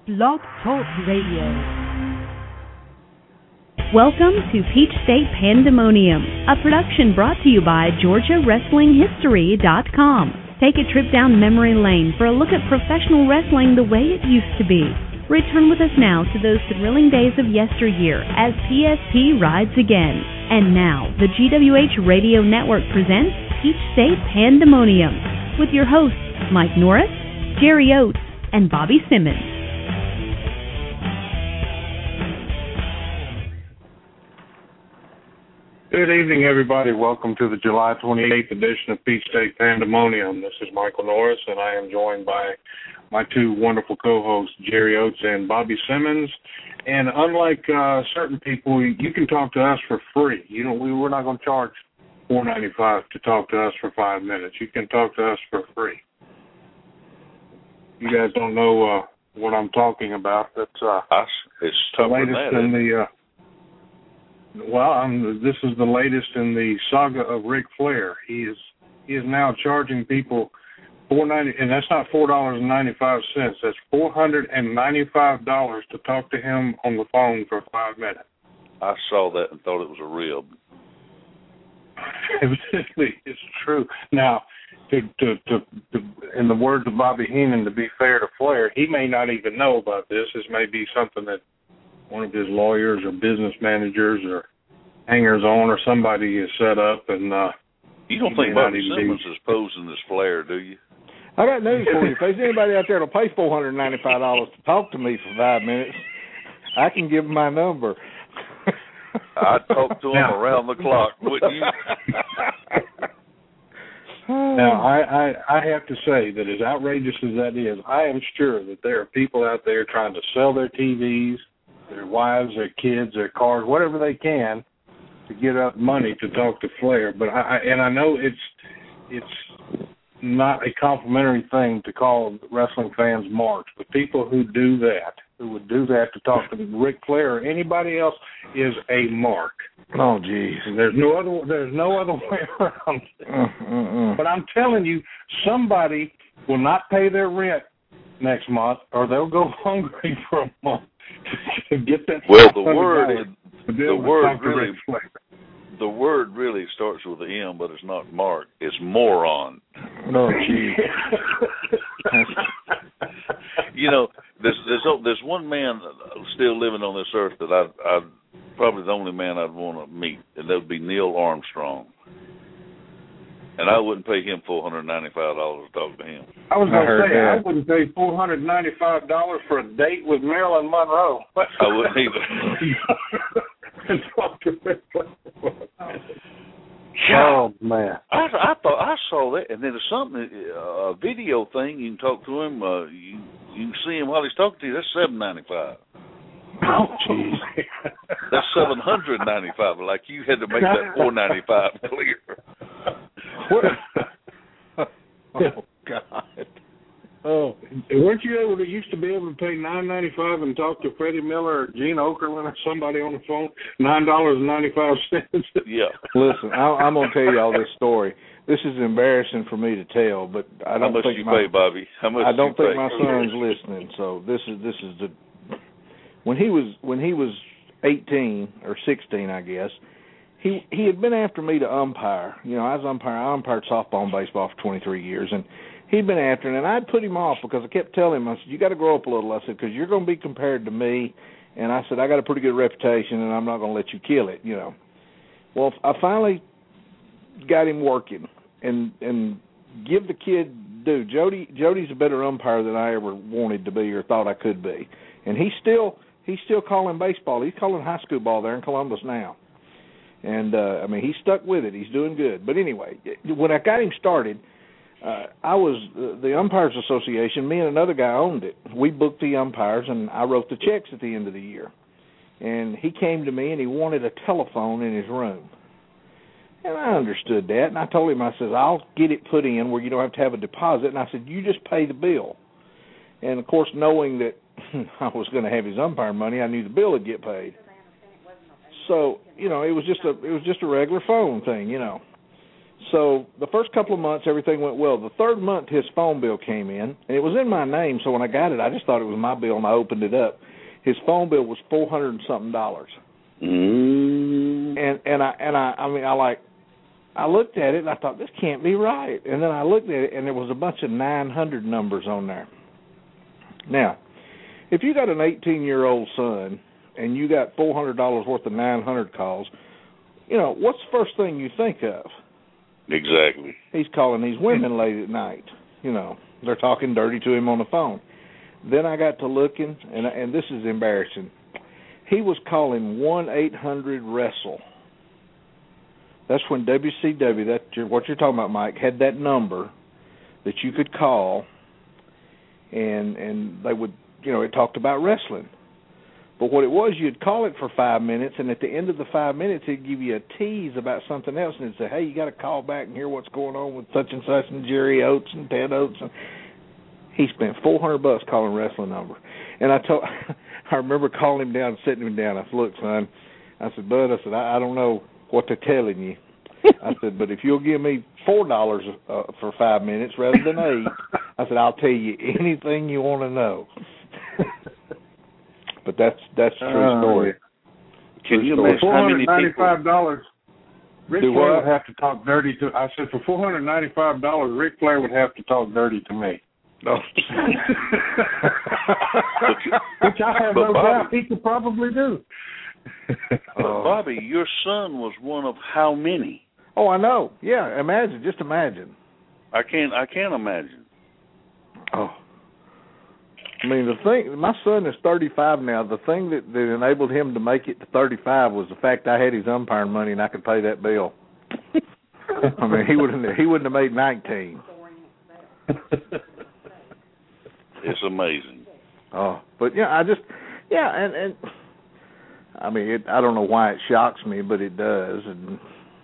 Blog Talk Radio. Welcome to Peach State Pandemonium, a production brought to you by GeorgiaWrestlingHistory.com. Take a trip down memory lane for a look at professional wrestling the way it used to be. Return with us now to those thrilling days of yesteryear as PSP rides again. And now, the GWH Radio Network presents Peach State Pandemonium with your hosts, Mike Norris, Jerry Oates, and Bobby Simmons. Good evening, everybody. Welcome to the July 28th edition of Peach State Pandemonium. This is Michael Norris, and I am joined by my two wonderful co-hosts, Jerry Oates and Bobby Simmons. And unlike certain people, you can talk to us for free. We're not going to charge $4.95 to talk to us for 5 minutes. You can talk to us for free. You guys don't know what I'm talking about. That's it's tougher latest than that, in the. This is the latest in the saga of Ric Flair. He is now charging people $4.90, and that's not $4.95. That's $495 to talk to him on the phone for 5 minutes. I saw that and thought it was a rib. Evidently, it's true. Now, to in the words of Bobby Heenan, to be fair to Flair, he may not even know about this. This may be something that one of his lawyers or business managers or hangers-on or somebody has set up. And you don't think Bobby Simmons is posing as Flair, do you? I got news for you. If there's anybody out there that'll pay $495 to talk to me for 5 minutes, I can give them my number. I'd talk to him around the clock, wouldn't you? Now, I have to say that as outrageous as that is, I am sure that there are people out there trying to sell their TVs, their wives, their kids, their cars, whatever they can to get up money to talk to Flair. But I know it's not a complimentary thing to call wrestling fans marks, but people who would do that to talk to Ric Flair or anybody else is a mark. Oh, geez. There's no other way around it. But I'm telling you, somebody will not pay their rent next month, or they'll go hungry for a month to get that. Well, the word really starts with an M, but it's not Mark. It's moron. Oh, gee. There's one man still living on this earth that I'd probably the only man I'd want to meet, and that would be Neil Armstrong. And I wouldn't pay him $495 to talk to him. I was going to say, I wouldn't pay $495 for a date with Marilyn Monroe. I wouldn't either. And talk to Ric Flair. Oh, man. I thought I saw that, and then there's something, a video thing, you can talk to him, you can see him while he's talking to you, that's $795. Oh, jeez. That's $795, like you had to make that $495 clear. Oh, God. Oh, weren't you used to be able to pay $9.95 and talk to Freddie Miller or Gene Okerlund or somebody on the phone? $9.95. Yeah. Listen, I'm going to tell you all this story. This is embarrassing for me to tell, but I don't think think pay, Bobby? How much I don't think pay? my son's listening. So this is the when he was 18 or 16, I guess. He had been after me to umpire. I umpired softball and baseball for 23 years, and he'd been after him, and I'd put him off because I kept telling him, I said, you got to grow up a little. I said, because you're going to be compared to me, and I said, I got a pretty good reputation, and I'm not going to let you kill it, Well, I finally got him working, and give the kid due. Jody's a better umpire than I ever wanted to be or thought I could be, and he's still calling baseball. He's calling high school ball there in Columbus now. And, he's stuck with it. He's doing good. But anyway, when I got him started, I was the Umpires Association. Me and another guy owned it. We booked the umpires, and I wrote the checks at the end of the year. And he came to me, and he wanted a telephone in his room. And I understood that, and I told him, I said, I'll get it put in where you don't have to have a deposit. And I said, you just pay the bill. And, of course, knowing that I was going to have his umpire money, I knew the bill would get paid. So, it was just a regular phone thing, So the first couple of months, everything went well. The third month, his phone bill came in, and it was in my name. So when I got it, I just thought it was my bill, and I opened it up. His phone bill was $400 and something. I looked at it and I thought, this can't be right. And then I looked at it and there was a bunch of 900 numbers on there. Now, if you got an 18-year-old son and you got $400 worth of 900 calls, what's the first thing you think of? Exactly. He's calling these women late at night. They're talking dirty to him on the phone. Then I got to looking, and this is embarrassing. He was calling 1-800-WRESTLE. That's when WCW, what you're talking about, Mike, had that number that you could call, and they would, it talked about wrestling. But what it was, you'd call it for 5 minutes, and at the end of the 5 minutes, it'd give you a tease about something else, and it'd say, hey, you got to call back and hear what's going on with such and such and Jerry Oates and Ted Oates. And he spent $400 calling a wrestling number. And I remember calling him down, sitting him down. I said, look, son, Bud, I don't know what they're telling you. I said, but if you'll give me $4 for 5 minutes rather than 8, I said, I'll tell you anything you want to know. But that's true story. Can you imagine how many people? $495. Ric Flair would have to talk dirty to. I said, for $495, Ric Flair would have to talk dirty to me. No. Which I have no doubt he could probably do. But Bobby, your son was one of how many? Oh, I know. Yeah, just imagine. I can't imagine. Oh. I mean, my son is 35 now. The thing that enabled him to make it to 35 was the fact I had his umpiring money and I could pay that bill. I mean, he wouldn't have made 19. It's amazing. Oh, but and I mean, I don't know why it shocks me, but it does. And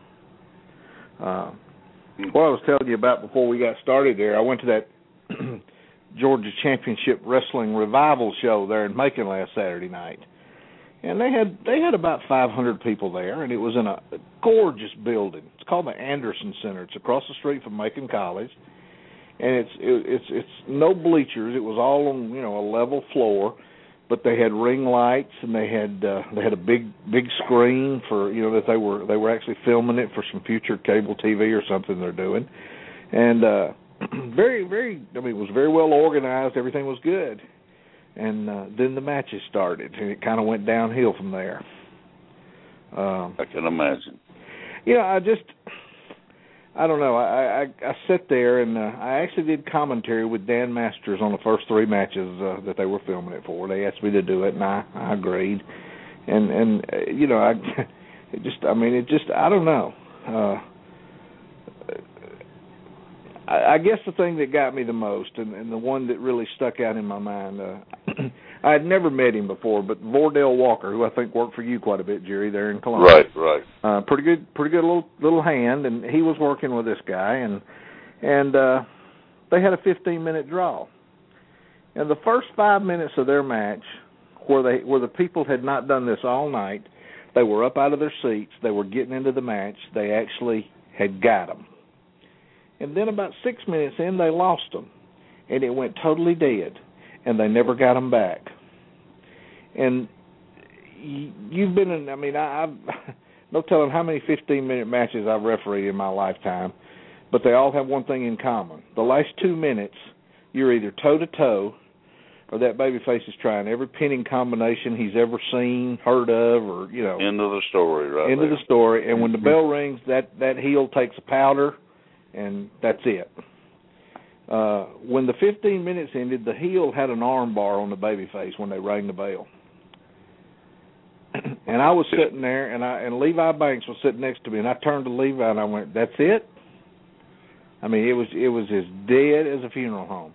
what I was telling you about before we got started there, I went to that Georgia Championship Wrestling Revival show there in Macon last Saturday night, and they had about 500 people there, and it was in a gorgeous building. It's called the Anderson Center. It's across the street from Macon College, and it's no bleachers. It was all on a level floor, but they had ring lights and they had a big screen for that they were actually filming it for some future cable TV or something they're doing, and very, very. I mean, it was very well organized. Everything was good, and then the matches started, and it kind of went downhill from there. I can imagine. I don't know. I sat there, and I actually did commentary with Dan Masters on the first 3 matches that they were filming it for. They asked me to do it, and I agreed. And I don't know. I guess the thing that got me the most, and the one that really stuck out in my mind, I had never met him before, but Vordell Walker, who I think worked for you quite a bit, Jerry, there in Columbus. Right. Pretty good little hand, and he was working with this guy, and they had a 15-minute draw. And the first 5 minutes of their match, where the people had not done this all night, they were up out of their seats, they were getting into the match, they actually had got them. And then about 6 minutes in, they lost them, and it went totally dead, and they never got them back. And you've been in, I mean, I've no telling how many 15-minute matches I've refereed in my lifetime, but they all have one thing in common. The last 2 minutes, you're either toe-to-toe, or that babyface is trying every pinning combination he's ever seen, heard of, or, End of the story, right? End of the story, and when the bell rings, that heel takes a powder, and that's it. When the 15 minutes ended, the heel had an arm bar on the babyface when they rang the bell. And I was sitting there, and Levi Banks was sitting next to me, and I turned to Levi and I went, "That's it?" I mean, it was as dead as a funeral home.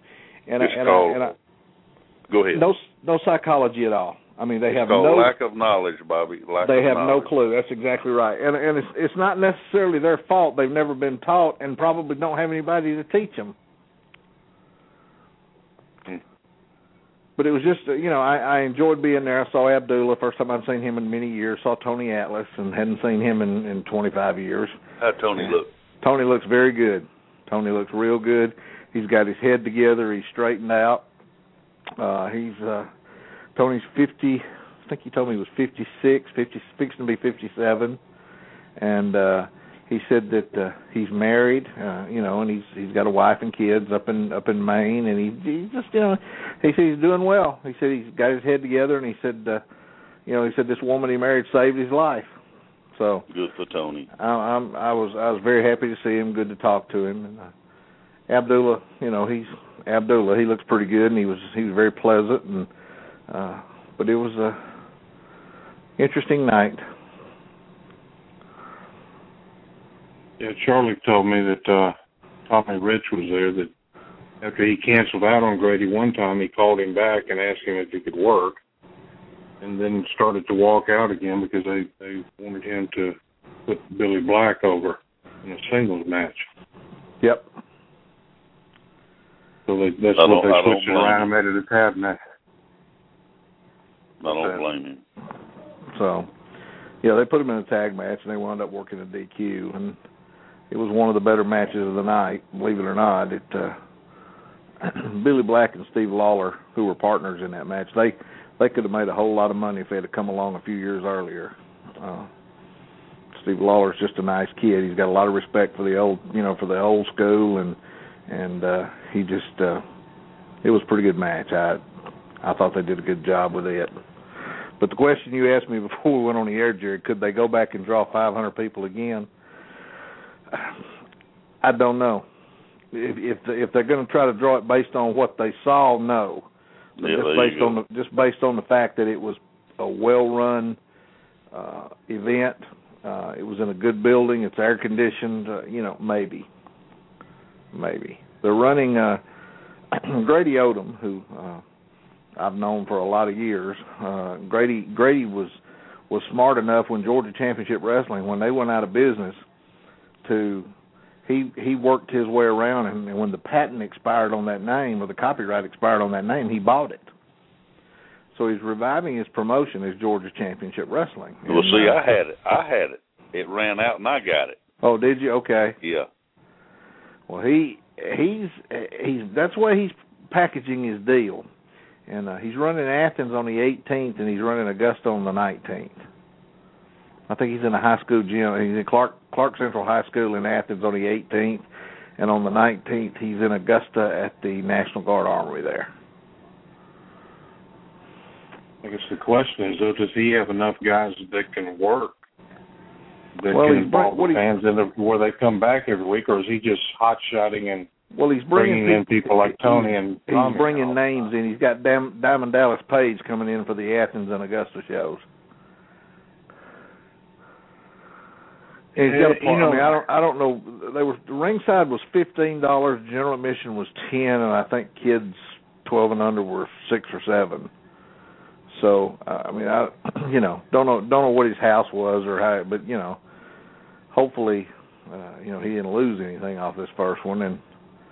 Go ahead. No psychology at all. I mean, they have lack of knowledge, Bobby. They have no clue. That's exactly right. And it's not necessarily their fault. They've never been taught and probably don't have anybody to teach them. But it was just, I enjoyed being there. I saw Abdullah, first time I'd seen him in many years. Saw Tony Atlas and hadn't seen him in 25 years. How'd Tony look? Tony looks very good. Tony looks real good. He's got his head together. He's straightened out. Tony's 50. I think he told me he was 56, fixing to be 57, and he said that he's married, and he's got a wife and kids up in Maine, and he just, he said he's doing well. He said he's got his head together, and he said, he said this woman he married saved his life. So good for Tony. I was very happy to see him. Good to talk to him. And Abdullah, he's Abdullah. He looks pretty good, and he was very pleasant, and but it was a interesting night. Yeah, Charlie told me that Tommy Rich was there, that after he canceled out on Grady one time, he called him back and asked him if he could work, and then started to walk out again because they wanted him to put Billy Black over in a singles match. Yep. So that's what they switched around and made it a tag match. I don't blame him. So, they put him in a tag match, and they wound up working a DQ, and it was one of the better matches of the night, believe it or not. Billy Black and Steve Lawler, who were partners in that match, they could have made a whole lot of money if they had come along a few years earlier. Steve Lawler's just a nice kid. He's got a lot of respect for the old school, and he just it was a pretty good match. I thought they did a good job with it. But the question you asked me before we went on the air, Jerry, could they go back and draw 500 people again? I don't know. If they're going to try to draw it based on what they saw, no. But just based on the fact that it was a well-run event, it was in a good building, it's air conditioned. Maybe. They're running Grady Odom, who I've known for a lot of years. Grady was smart enough when Georgia Championship Wrestling, when they went out of business, he worked his way around, and when the patent expired on that name, or the copyright expired on that name, he bought it. So he's reviving his promotion as Georgia Championship Wrestling. Well, see, I had it. It ran out, and I got it. Oh, did you? Okay. Yeah. Well, he's that's the way he's packaging his deal. And he's running Athens on the 18th, and he's running Augusta on the 19th. I think he's in a high school gym. He's in Clark Central High School in Athens on the 18th, and on the 19th he's in Augusta at the National Guard Armory there. I guess the question is, though, does he have enough guys that can work, that can involve the fans in where they come back every week, or is he just hot-shotting and he's bringing in people like Tony and Tommy? He's bringing names in. He's got Diamond Dallas Page coming in for the Athens and Augusta shows. And he's got a part, I don't know. The ringside was $15. General admission was $10, and I think kids 12 and under were $6 or $7. So I don't know what his house was or how, but hopefully he didn't lose anything off this first one. And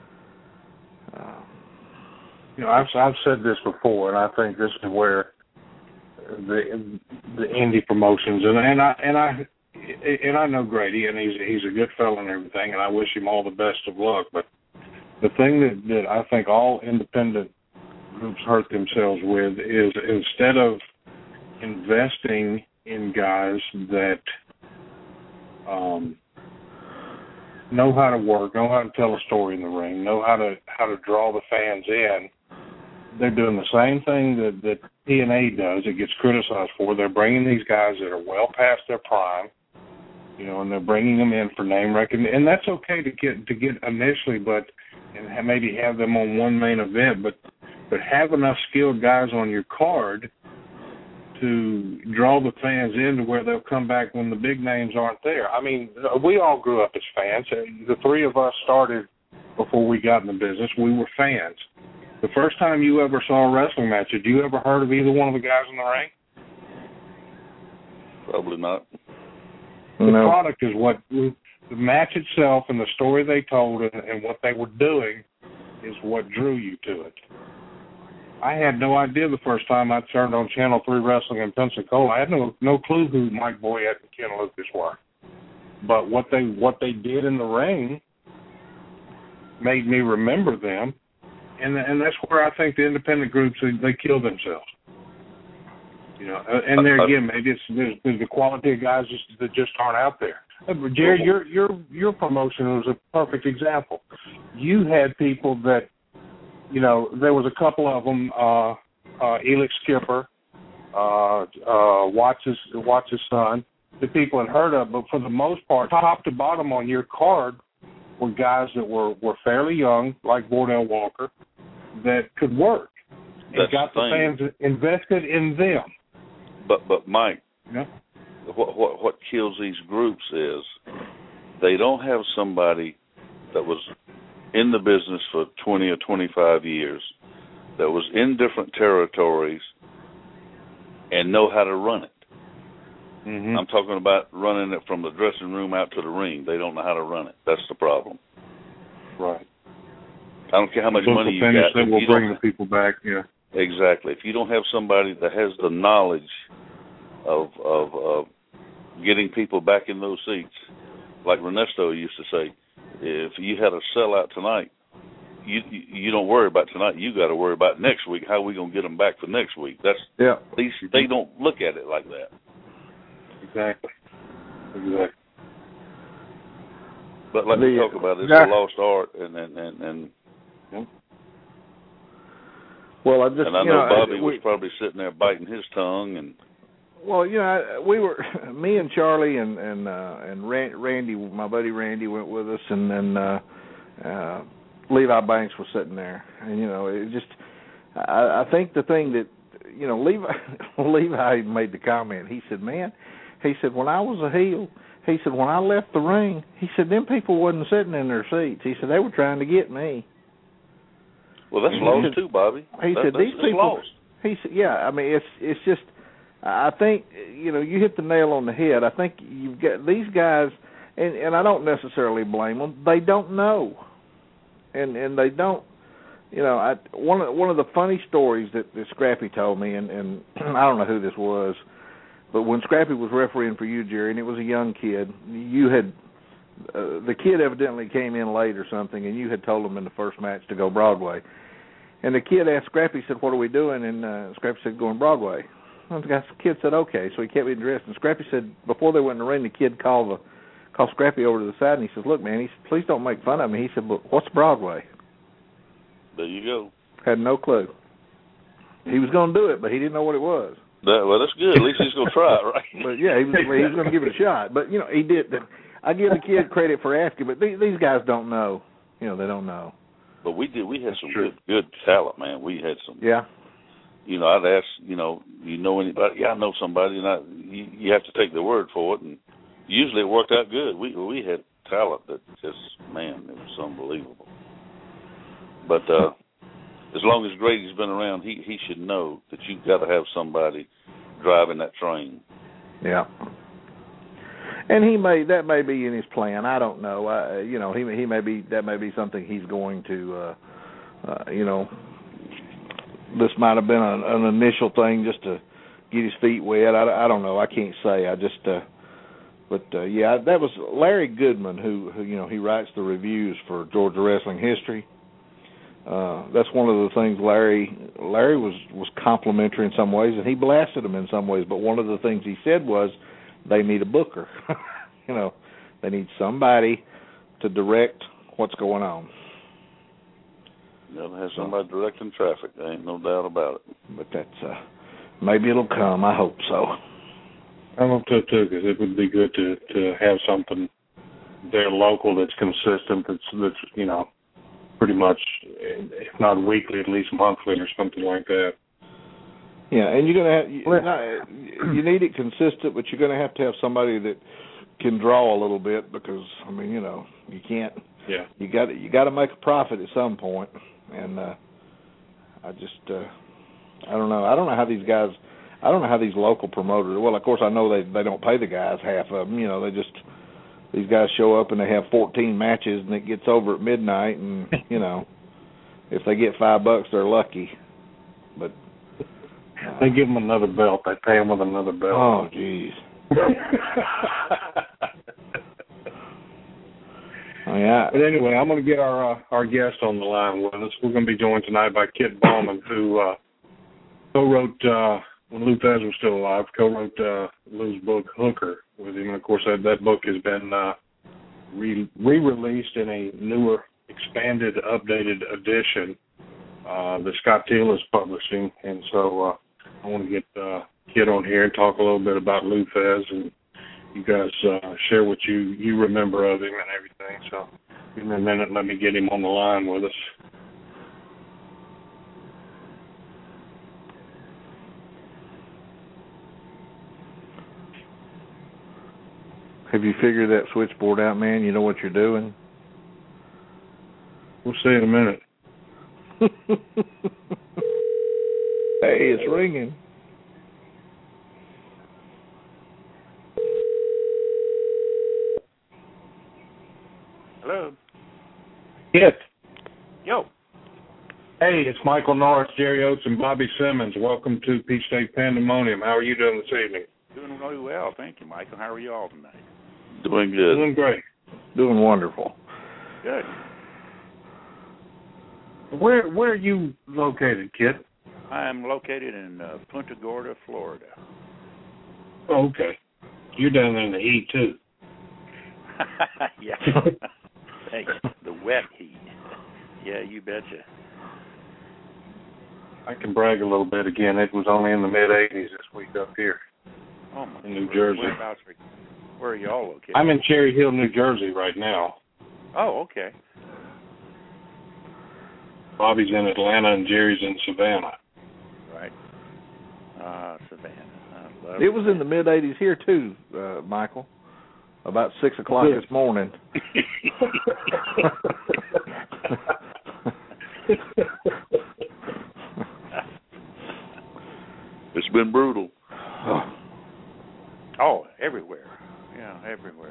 I've said this before, and I think this is where the indie promotions and I know Grady, and he's a good fellow and everything, and I wish him all the best of luck. But the thing that I think all independent groups hurt themselves with is, instead of investing in guys that know how to work, know how to tell a story in the ring, know how to draw the fans in, they're doing the same thing that TNA does. It gets criticized for. They're bringing these guys that are well past their prime, and they're bringing them in for name recognition, and that's okay to get initially, and maybe have them on one main event, but have enough skilled guys on your card to draw the fans in to where they'll come back when the big names aren't there. I mean, we all grew up as fans. The three of us started before we got in the business. We were fans. The first time you ever saw a wrestling match, had you ever heard of either one of the guys in the ring? Probably not. The product is what the match itself and the story they told and what they were doing is what drew you to it. I had no idea the first time I turned on Channel 3 Wrestling in Pensacola. I had no clue who Mike Boyette and Ken Lucas were. But what they did in the ring made me remember them, and that's where I think the independent groups they kill themselves. You know, and there again, maybe it's the quality of guys that just aren't out there. Jerry, your promotion was a perfect example. You had people that, you know, there was a couple of them, Elix Skipper, Watts' son, the people had heard of, but for the most part, top to bottom on your card were guys that were fairly young, like Bordell Walker, that could work and got the fans invested in them. But Mike, yeah. What kills these groups is they don't have somebody that was in the business for 20 or 25 years, that was in different territories and know how to run it. Mm-hmm. I'm talking about running it from the dressing room out to the ring. They don't know how to run it. That's the problem. Right. I don't care how much money you got. They will bring the people back, yeah. Exactly. If you don't have somebody that has the knowledge of getting people back in those seats, like Ernesto used to say, if you had a sellout tonight, you don't worry about tonight. You got to worry about next week. How are we going to get them back for next week? They don't look at it like that. Exactly. But like we talk about, it's a lost art, and well, I know Bobby was probably sitting there biting his tongue, and well, you know, me and Charlie and Randy, my buddy Randy, went with us, and then Levi Banks was sitting there, and you know, it just, I think the thing that, you know, Levi made the comment. He said, "Man," he said, "when I was a heel," he said, "when I left the ring," he said, "them people wasn't sitting in their seats." He said, "They were trying to get me." Well, that's lost too, Bobby. He said, "These people." Lost. He said, "Yeah, I mean, it's just." I think, you know, you hit the nail on the head. I think you've got these guys, and I don't necessarily blame them. They don't know, and they don't. You know, one of the funny stories that Scrappy told me, and I don't know who this was, but when Scrappy was refereeing for you, Jerry, and it was a young kid, you had the kid evidently came in late or something, and you had told him in the first match to go Broadway, and the kid asked Scrappy, said, "What are we doing?" And Scrappy said, "Going Broadway." And the kid said, "Okay," so he kept getting dressed, and Scrappy said before they went in the ring, the kid called Scrappy over to the side, and he said, "Look, man," he said, "please don't make fun of me." He said, "But what's Broadway?" There you go. Had no clue. He was going to do it, but he didn't know what it was. Well, that's good. At least he's going to try it, right? But yeah, he was going to give it a shot. But you know, he did. I give the kid credit for asking, but these guys don't know. You know, they don't know. But we did. We had some good talent, man. We had some. Yeah. You know, I'd ask. You know anybody? Yeah, I know somebody, and you have to take their word for it. And usually it worked out good. We had talent that just, man, it was unbelievable. But as long as Grady's been around, he should know that you've got to have somebody driving that train. Yeah. And that may be in his plan. I don't know. You know, that may be something he's going to. You know, this might have been an initial thing just to get his feet wet. I don't know. I can't say. I just. But yeah, that was Larry Goodman who you know, he writes the reviews for Georgia Wrestling History. That's one of the things Larry was complimentary in some ways, and he blasted him in some ways. But one of the things he said was they need a booker. You know, they need somebody to direct what's going on. They'll have somebody directing traffic. There ain't no doubt about it. But that's maybe it'll come. I hope so. I hope so too, because it would be good to have something there local that's consistent. That's you know, pretty much, if not weekly, at least monthly or something like that. Yeah, and you're going to have, you need it consistent, but you're going to have somebody that can draw a little bit, because I mean, you know, you can't. Yeah. You got to make a profit at some point, and I don't know. I don't know how these guys. I don't know how these local promoters. Well, of course, I know they don't pay the guys half of them. You know, these guys show up and they have 14 matches, and it gets over at midnight, and you know, if they get $5, they're lucky. But they give them another belt. They pay them with another belt. Oh, jeez. Yeah. But anyway, I'm going to get our guest on the line with us. We're going to be joined tonight by Kit Bauman, who co-wrote, when Lou Thesz was still alive, co-wrote Lou's book, Hooker, with him. And, of course, that book has been re-released in a newer, expanded, updated edition that Scott Teal is publishing. And so I want to get Kit on here and talk a little bit about Lou Thesz, and you guys share what you remember of him and everything. So give me a minute and let me get him on the line with us. Have you figured that switchboard out, man? You know what you're doing? We'll see in a minute. Hey, it's ringing. Hello. Kit. Yo. Hey, it's Michael Norris, Jerry Oates, and Bobby Simmons. Welcome to Peach State Pandemonium. How are you doing this evening? Doing really well, thank you, Michael. How are you all tonight? Doing good. Doing great. Doing wonderful. Good. Where are you located, Kit? I'm located in Punta Gorda, Florida. Oh, okay. You're down there in the heat, too. Yeah. Thanks. The wet heat. Yeah, you betcha. I can brag a little bit again. It was only in the mid-80s this week up here in New Jersey. Where are you all located? I'm in Cherry Hill, New Jersey right now. Oh, okay. Bobby's in Atlanta and Jerry's in Savannah. Right. Savannah. It was in the mid-80s here, too, Michael. About 6 o'clock this morning. It's been brutal. Oh, everywhere. Yeah, everywhere.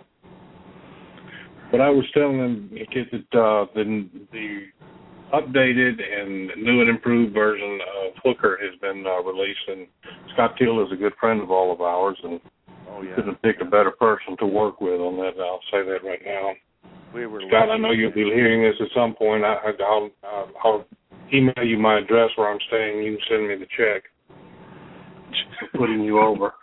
But I was telling them that the updated and new and improved version of Hooker has been released, and Scott Teal is a good friend of all of ours, and couldn't have picked a better person to work with on that. I'll say that right now. Scott, I know you'll be hearing this at some point. I'll email you my address where I'm staying. You can send me the check for putting you over.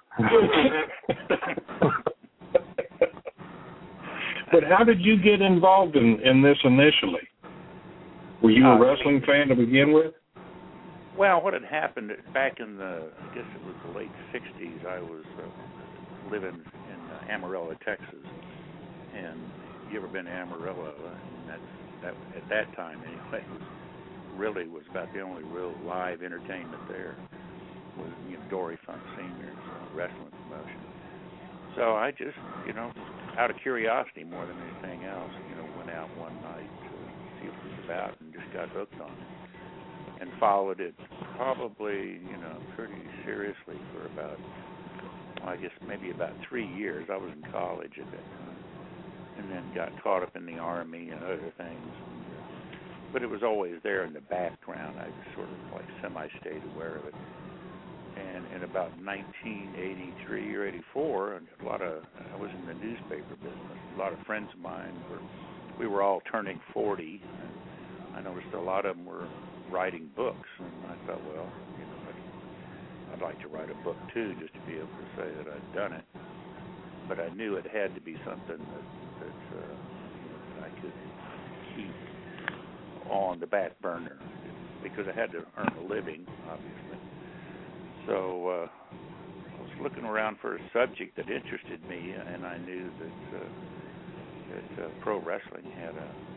But how did you get involved in this initially? Were you a wrestling fan to begin with? Well, what had happened back in I guess it was the late 60s, I was living in Amarillo, Texas. And you ever been to Amarillo? And that at that time, anyway, was about the only real live entertainment there. Was Dory Funk Sr.'s wrestling promotion. So I just, out of curiosity more than anything else, went out one night to see what it was about and just got hooked on it. And followed it probably, pretty seriously for about, I guess maybe about 3 years. I was in college at that time. And then got caught up in the Army and other things. But it was always there in the background. I just sort of semi-stayed aware of it. And in about 1983 or 84, I was in the newspaper business. A lot of friends of mine we were all turning 40. And I noticed a lot of them were writing books, and I thought, well, I'd like to write a book too, just to be able to say that I'd done it. But I knew it had to be something that I could keep on the back burner because I had to earn a living, obviously. So I was looking around for a subject that interested me, and I knew that pro wrestling had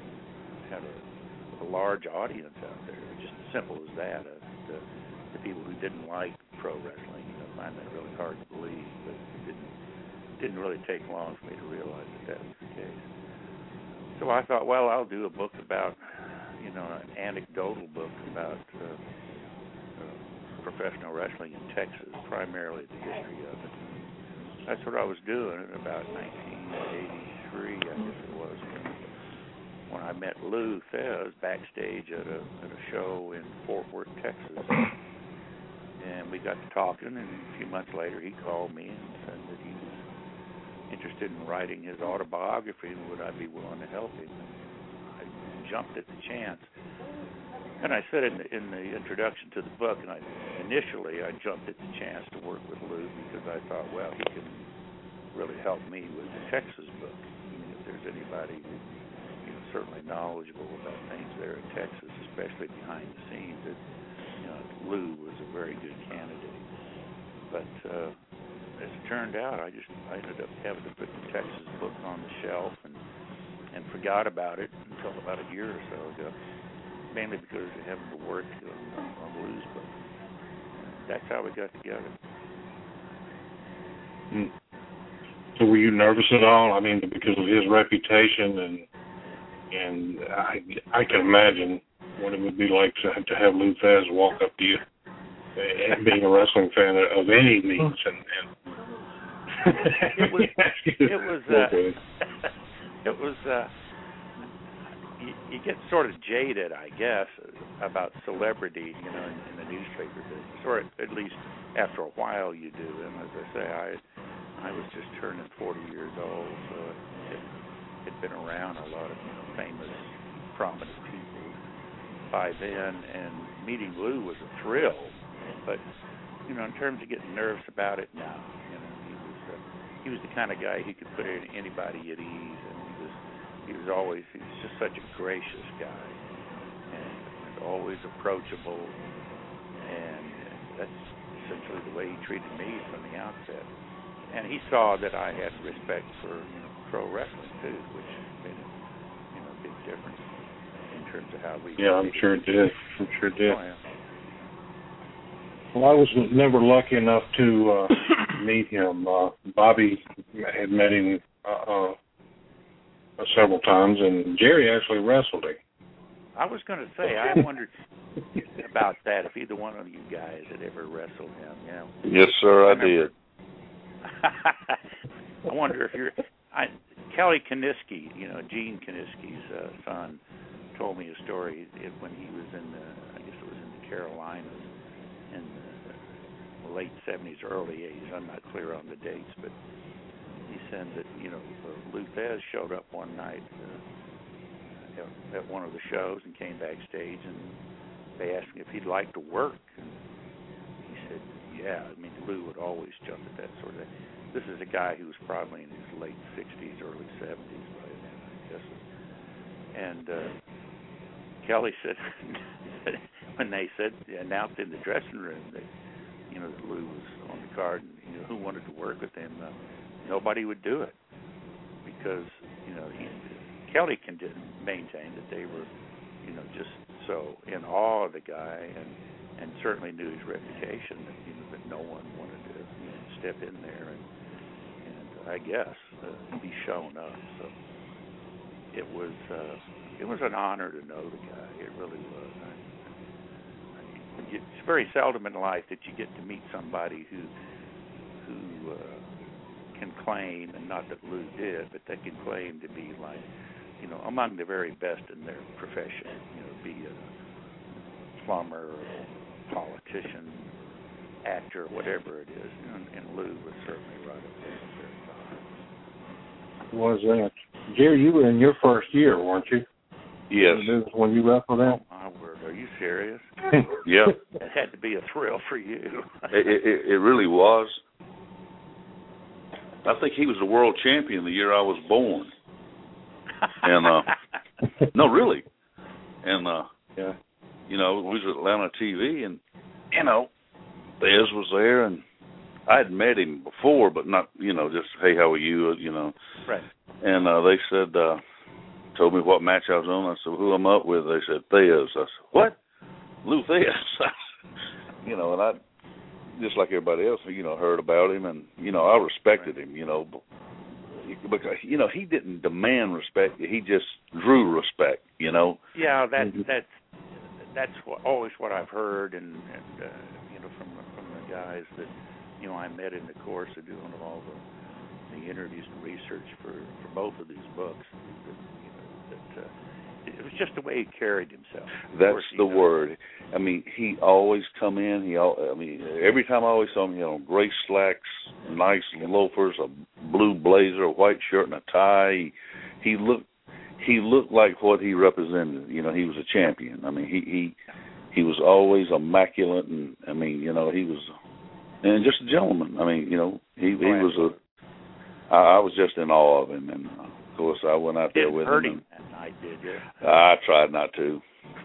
a large audience out there. Just as simple as that. The people who didn't like pro wrestling, find that really hard to believe, but it didn't really take long for me to realize that was the case. So I thought, well, I'll do a book about, an anecdotal book about professional wrestling in Texas, primarily the history of it. That's what I was doing in about 1983, I guess it was, when I met Lou Thesz backstage at a show in Fort Worth, Texas. And we got to talking, and a few months later he called me and said that he was interested in writing his autobiography, and would I be willing to help him? I jumped at the chance. And I said in the introduction to the book, and initially I jumped at the chance to work with Lou because I thought, well, he can really help me with the Texas book. I mean, if there's anybody certainly knowledgeable about things there in Texas, especially behind the scenes, that Lou was a very good candidate. But as it turned out, I ended up having to put the Texas book on the shelf and forgot about it until about a year or so ago, mainly because of having to work on Lou's book. That's how we got together. So were you nervous at all? I mean, because of his reputation, and I can imagine what it would be like to have Lou Thesz walk up to you, and being a wrestling fan of any means, you get sort of jaded, I guess, about celebrity, in the newspaper business, or at least after a while you do. And as I say, I was just turning 40 years old, so it had been around a lot of famous, prominent people by then, and meeting Lou was a thrill. But in terms of getting nervous about it, no. He was the kind of guy who could put anybody at ease, and he was just such a gracious guy, and always approachable, and that's essentially the way he treated me from the outset. And he saw that I had respect for pro wrestling too, which made a big difference in terms of how we. Yeah, I'm sure it did. Oh, yeah. Well, I was never lucky enough to meet him. Bobby had met him several times, and Jerry actually wrestled him. I was going to say, I wondered about that, if either one of you guys had ever wrestled him. Yeah. Yes, sir, I did. I wonder if Kelly Kiniski, Gene Kiniski's son, told me a story when he was I guess it was in the Carolinas in the late 70s, early 80s. I'm not clear on the dates, but he said that, Lou Thesz showed up one night at one of the shows and came backstage, and they asked him if he'd like to work. And he said, yeah. I mean, Lou would always jump at that sort of thing. This is a guy who was probably in his late 60s, early 70s by then, I guess. And Kelly said, when they announced in the dressing room that, that Lou was on the card and, who wanted to work with him, nobody would do it because, Kelly can maintain that they were, just so in awe of the guy and certainly knew his reputation that, that no one wanted to step in there and I guess be shown up. So it was an honor to know the guy. It really was. It's very seldom in life that you get to meet somebody who can claim, and not that Lou did, but they can claim to be like, among the very best in their profession. Be a plumber, or a politician, actor, whatever it is. And Lou was certainly right up there at the very top. Was that? Jerry, you were in your first year, weren't you? Yes. This is when you wrestled him? Oh, my word. Are you serious? Yeah. It had to be a thrill for you. It really was. I think he was the world champion the year I was born. And no, really. And yeah. We was at Atlanta TV, and Thesz was there, and I had met him before, but not just hey, how are you? Right. And they said, told me what match I was on. I said, who I'm up with? They said Thesz. I said, what? Lou Thesz. And I, just like everybody else, heard about him, and I respected him, because he didn't demand respect; he just drew respect, Yeah, that's always what I've heard, and from the guys that I met in the course of doing all the interviews and research for both of these books. That it was just the way he carried himself. That's the word. I mean, he always come in. Every time I always saw him, gray slacks, nice loafers, a blue blazer, a white shirt, and a tie. He looked like what he represented. He was a champion. I mean, he was always immaculate, and I mean, he was, and just a gentleman. I mean, he was I was just in awe of him, and of course I went out there with him. Him that night, did you? I tried not to.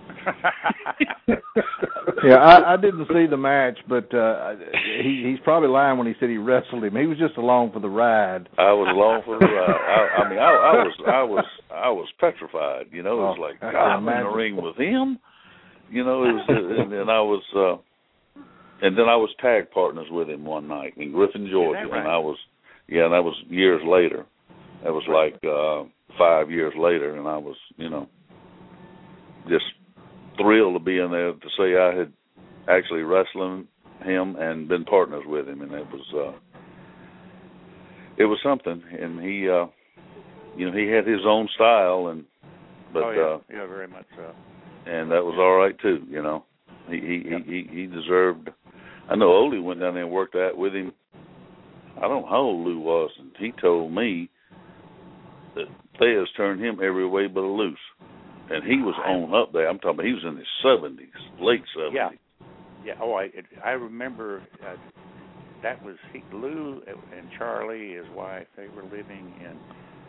Yeah, I didn't see the match, but he's probably lying when he said he wrestled him. He was just along for the ride. I was along for the ride. I was petrified. It was like, God, I'm in the ring with him. It was, and then I was, and then I was tag partners with him one night in Griffin, Georgia, right? and I was, and that was years later. That was like 5 years later, and I was, just thrilled to be in there to say I had actually wrestled him and been partners with him, and it was something. And he, he had his own style, but yeah, very much so. And that was all right too. He deserved. I know Ole went down there and worked out with him. I don't know how old Lou was, and he told me that Thez turned him every way but a loose. And he was on up there. I'm talking about he was in his 70s, late 70s. Yeah. Oh, I remember that was Lou and Charlie, his wife. They were living in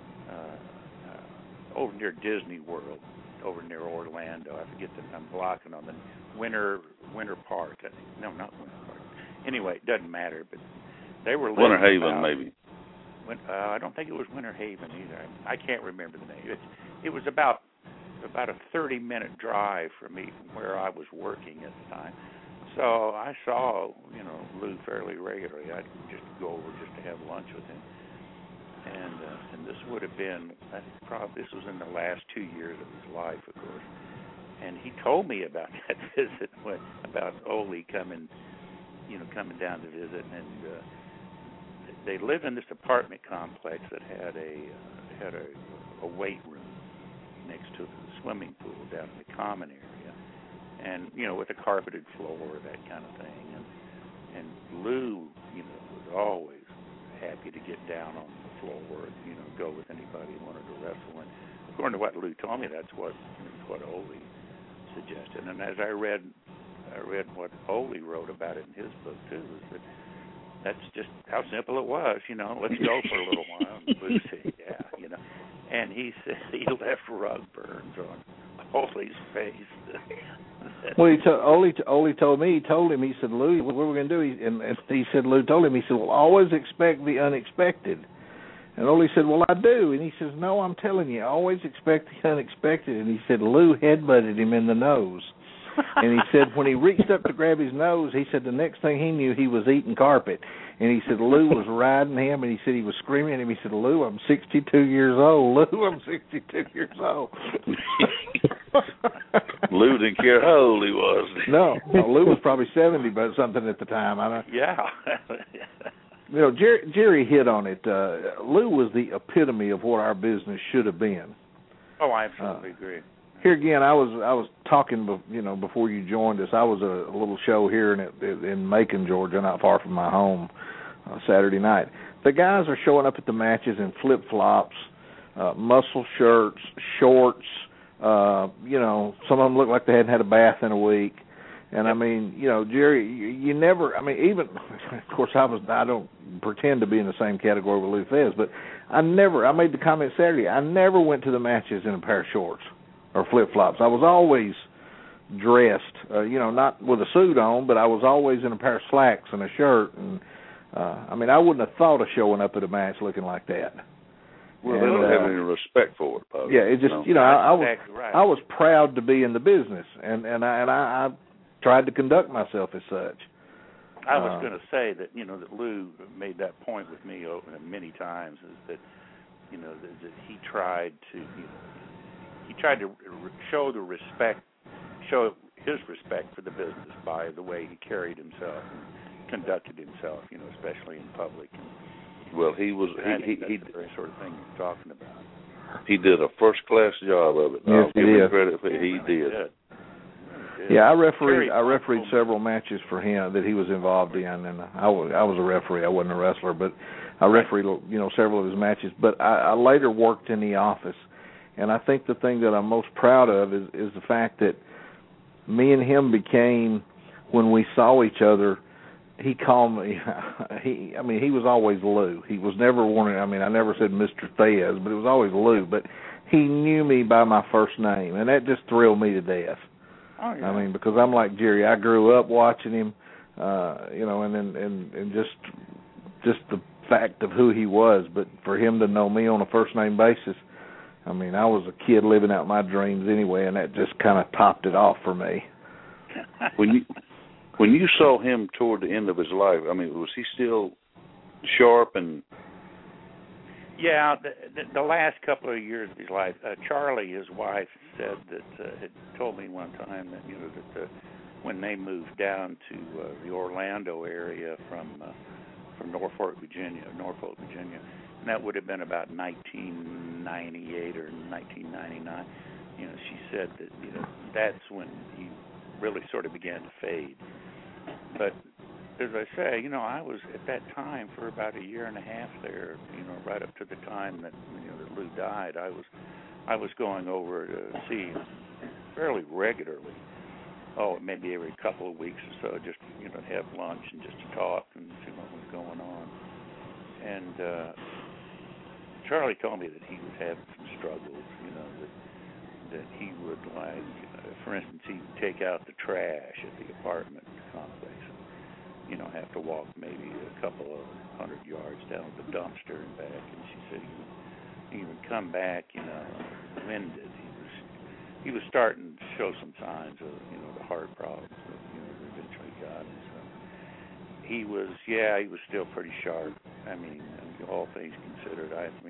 over near Disney World, over near Orlando. I forget I'm blocking on the Winter Park. No, not Winter Park. Anyway, it doesn't matter. But they were living Winter Haven, maybe. I don't think it was Winter Haven either. I can't remember the name. It was about a 30-minute drive from me from where I was working at the time. So I saw, Lou fairly regularly. I'd just go over just to have lunch with him. And this would have been, this was in the last 2 years of his life, of course. And he told me about that visit, about Ole coming down to visit. And they lived in this apartment complex that had a weight room next to the swimming pool down in the common area, and with a carpeted floor, that kind of thing. And Lou, was always happy to get down on the floor, go with anybody who wanted to wrestle. And according to what Lou told me, that's what Ole suggested. And as I read what Ole wrote about it in his book too, is that that's just how simple it was. Let's go for a little while. And Lou said, yeah, And he said he left rug burns on Ole's face. Well, Ole told me. He told him. He said, Lou, what we're going to do? And he said, Lou told him. He said, well, always expect the unexpected. And Ole said, well, I do. And he says, no, I'm telling you, always expect the unexpected. And he said, Lou headbutted him in the nose. And he said when he reached up to grab his nose, he said the next thing he knew, he was eating carpet. And he said Lou was riding him, and he said he was screaming at him. He said, Lou, I'm 62 years old. Lou, I'm 62 years old. Lou didn't care how old he was. No, Lou was probably 70, but something at the time. I don't. Yeah. Jerry hit on it. Lou was the epitome of what our business should have been. Oh, I absolutely agree. Here again, I was talking, before you joined us. I was a little show here in Macon, Georgia, not far from my home, Saturday night. The guys are showing up at the matches in flip-flops, muscle shirts, shorts. Some of them look like they hadn't had a bath in a week. And I mean, Jerry, you never. I mean, even of course, I don't pretend to be in the same category with Lou Thez, but I made the comment Saturday. I never went to the matches in a pair of shorts or flip-flops. I was always dressed, not with a suit on, but I was always in a pair of slacks and a shirt. And, I wouldn't have thought of showing up at a match looking like that. Well, they don't have any respect for it, probably. Yeah, it just, I was proud to be in the business, and I tried to conduct myself as such. I was going to say that, that Lou made that point with me many times, is that, that he tried to, show his respect for the business by the way he carried himself and conducted himself, especially in public. Well, he was. That's the very sort of thing you're talking about. He did a first-class job of it. Yes, I'll give he him did. credit for he did. Yeah, I refereed several matches for him that he was involved in, and I was a referee. I wasn't a wrestler, but I refereed several of his matches. But I later worked in the office, and I think the thing that I'm most proud of is the fact that me and him became, when we saw each other, he called me. He was always Lou. He was never one. I never said Mr. Thez, but it was always Lou. But he knew me by my first name, and that just thrilled me to death. Oh, yeah. Because I'm like Jerry. I grew up watching him, and just the fact of who he was. But for him to know me on a first name basis, I was a kid living out my dreams anyway, and that just kind of topped it off for me. When you saw him toward the end of his life, was he still sharp and? Yeah, the last couple of years of his life, Charlie, his wife, said that had told me one time that that when they moved down to the Orlando area from Norfolk, Virginia, and that would have been about 1998 or 1999. She said that that's when he really sort of began to fade. But as I say, I was at that time for about a year and a half there. Right up to the time that that Lou died, I was going over to see him fairly regularly. Oh, maybe every couple of weeks or so, just have lunch and just to talk and see what was going on. And Charlie told me that he was having some struggles. That he would, like, for instance, he'd take out the trash at the apartment complex. Have to walk maybe a couple of 100 yards down to the dumpster and back. And she said he would come back, winded. He was starting to show some signs of, the heart problems that, eventually got him. So he was still pretty sharp. All things considered, I'm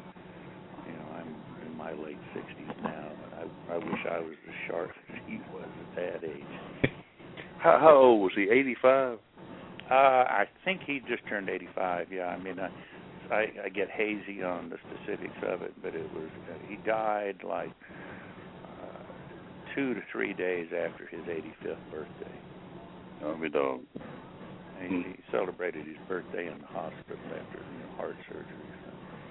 in my late 60s now. I wish I was as sharp as he was at that age. How old was he? 85? I think he just turned 85. Yeah, I get hazy on the specifics of it, but it was he died like 2 to 3 days after his 85th birthday. Oh, my dog. And he celebrated his birthday in the hospital after heart surgery. So.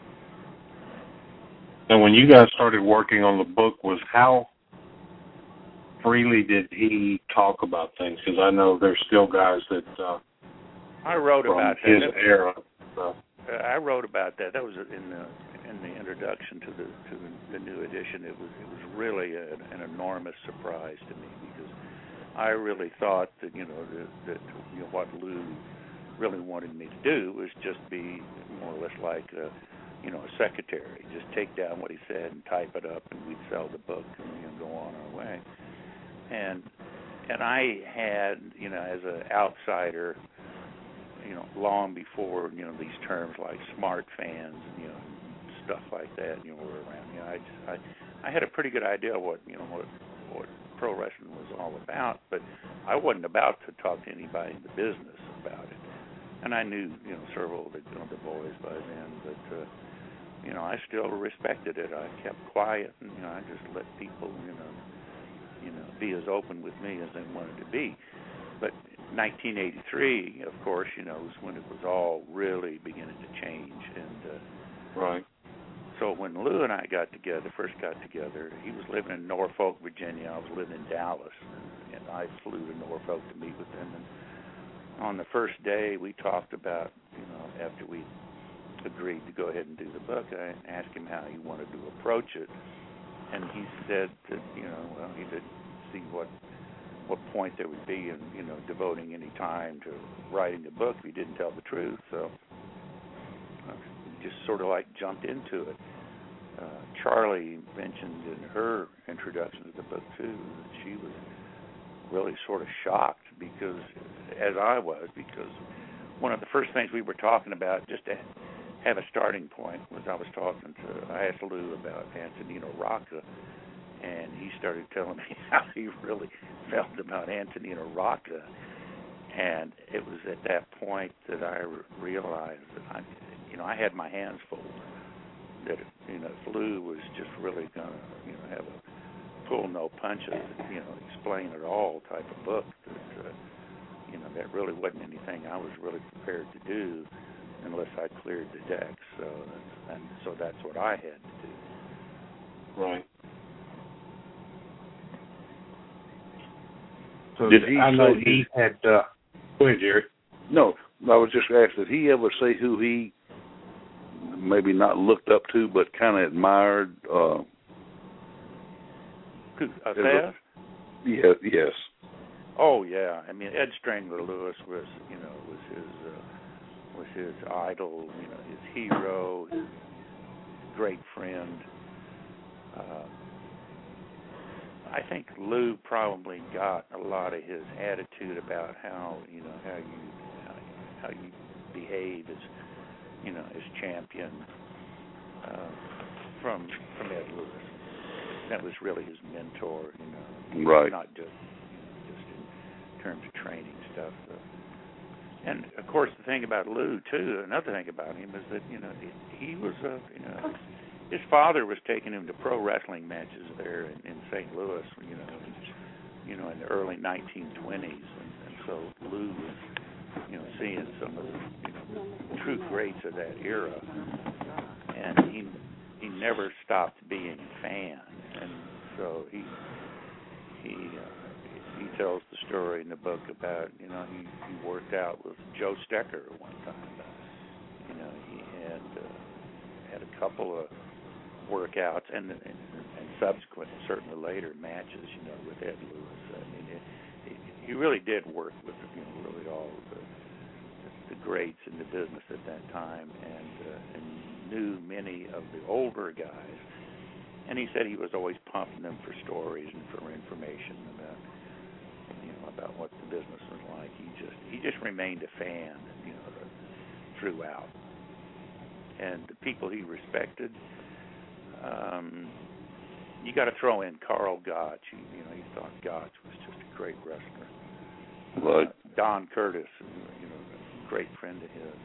And when you guys started working on the book, how freely did he talk about things? Because I know there's still guys that I wrote about his that. era. I wrote about that. That was in the introduction to the new edition. It was really an enormous surprise to me because I really thought that that what Lou really wanted me to do was just be more or less like a secretary, just take down what he said and type it up, and we'd sell the book and go on our way. And I had as an outsider, long before these terms like smart fans and stuff like that were around. I had a pretty good idea what pro wrestling was all about, but I wasn't about to talk to anybody in the business about it. And I knew several of the boys by then, but I still respected it. I kept quiet, and I just let people be as open with me as they wanted to be. But 1983, of course, was when it was all really beginning to change. And right. So when Lou and I first got together, he was living in Norfolk, Virginia. I was living in Dallas, and I flew to Norfolk to meet with him. And on the first day, we talked about, after we agreed to go ahead and do the book, I asked him how he wanted to approach it, and he said that, he didn't see what point there would be in, devoting any time to writing the book if he didn't tell the truth. So just sort of like jumped into it. Charlie mentioned in her introduction to the book too that she was really sort of shocked because one of the first things we were talking about, just to have a starting point, was I asked Lou about Antonino Rocca, and he started telling me how he really felt about Antonino Rocca. And it was at that point that I realized that I had my hands full. that if Lou was just really going to have a pull no punches, explain it all type of book, that really wasn't anything I was really prepared to do unless I cleared the decks. So that's what I had to do. Right. So I know he had. Go ahead, Jerry. No, I was just asking, did he ever say who he maybe not looked up to, but kind of admired? Thesz? Yeah. Yes. Oh yeah. I mean, Ed Strangler Lewis was his idol. His hero, his great friend. I think Lou probably got a lot of his attitude about how you behave as champion from Ed Lewis. That was really his mentor, Right. Not just in terms of training stuff. And of course, the thing about Lou too, another thing about him is that he was his father was taking him to pro wrestling matches there in St. Louis, in the early 1920s, and so Lou was seeing some of the true greats of that era, and he never stopped being a fan, and so he tells the story in the book about he worked out with Joe Stecker at one time. He had a couple of workouts and subsequent, certainly later matches, with Ed Lewis. I mean, he really did work with really all of the greats in the business at that time, and knew many of the older guys. And he said he was always pumping them for stories and for information about what the business was like. He just remained a fan, throughout. And the people he respected, you got to throw in Carl Gotch. He thought Gotch was just a great wrestler. Right. Don Curtis, a great friend of his.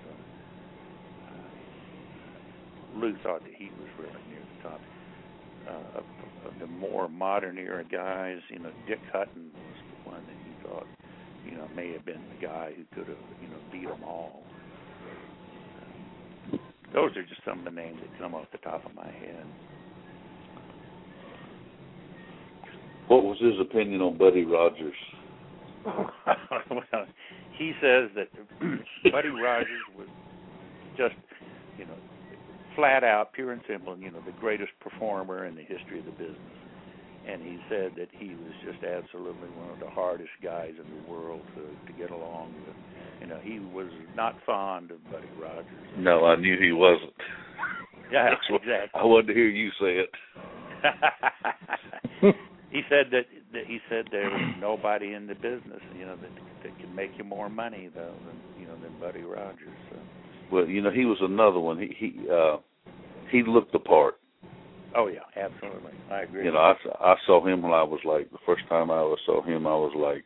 Lou thought that he was really near the top. Of the more modern era guys, Dick Hutton was the one that he thought, may have been the guy who could have, beat them all. Those are just some of the names that come off the top of my head. What was his opinion on Buddy Rogers? Well, he says that Buddy Rogers was just, flat out, pure and simple, the greatest performer in the history of the business. And he said that he was just absolutely one of the hardest guys in the world to get along with. He was not fond of Buddy Rogers. No, I knew he wasn't. Yeah, exactly. I wanted to hear you say it. He said that there was nobody in the business, that could make you more money than Buddy Rogers. So. Well, he was another one. He looked the part. Oh yeah, absolutely. I agree. I saw him when I was the first time I ever saw him, I was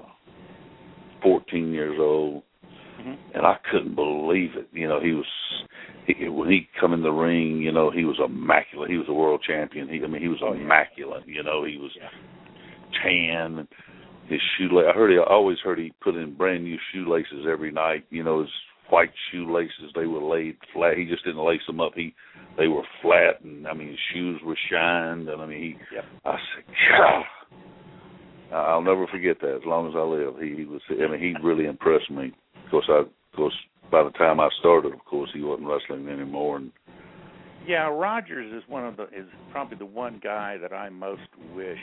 14 years old, and I couldn't believe it. When he come in the ring, he was immaculate. He was a world champion. He was immaculate. He was tan. And his shoelace. I always heard he put in brand new shoelaces every night. His white shoelaces, they were laid flat. He just didn't lace them up. They were flat, and his shoes were shined. And I said, God, I'll never forget that as long as I live. He really impressed me. Of course, by the time I started, of course, he wasn't wrestling anymore. And yeah, Rogers is is probably the one guy that I most wish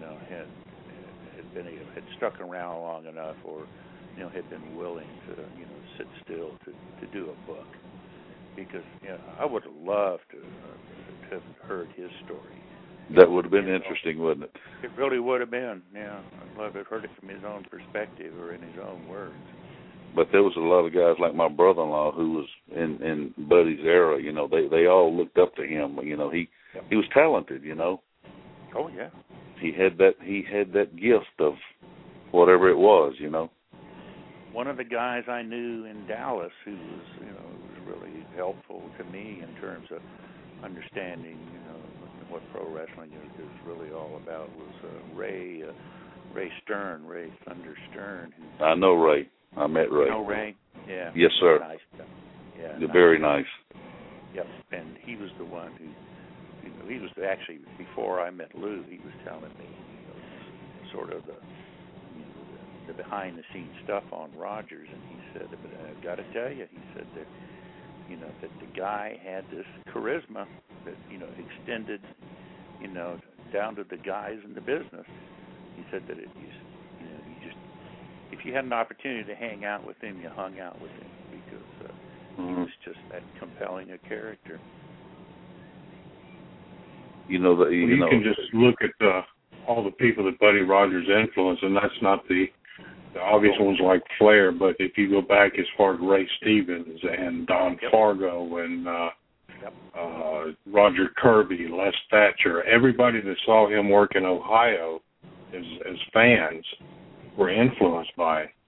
had stuck around long enough, or had been willing to sit still to do a book, because I would have loved to have heard his story. That would have been interesting, wouldn't it? It really would have been. Yeah, I'd love to have heard it from his own perspective or in his own words. But there was a lot of guys like my brother-in-law who was in Buddy's era. They all looked up to him. He was talented. Oh yeah. He had that gift of whatever it was. One of the guys I knew in Dallas who was was really helpful to me in terms of understanding, what pro wrestling is really all about was Ray Stern, Ray Thunder Stern. I know Ray. I met Ray. You know Ray? Yeah. Yes, sir. Nice guy. Yeah. You're very nice. Yep. And he was the one who, he was actually, before I met Lou, he was telling me, sort of the behind-the-scenes stuff on Rogers, and he said, but I've got to tell you, he said that, that the guy had this charisma that, extended, down to the guys in the business. He said that you just, if you had an opportunity to hang out with him, you hung out with him because he was just that compelling a character. You can just look at all the people that Buddy Rogers influenced, and that's not the obvious ones like Flair, but if you go back as far as Ray Stevens and Don Fargo and Roger Kirby, Les Thatcher, everybody that saw him work in Ohio as fans were influenced by it.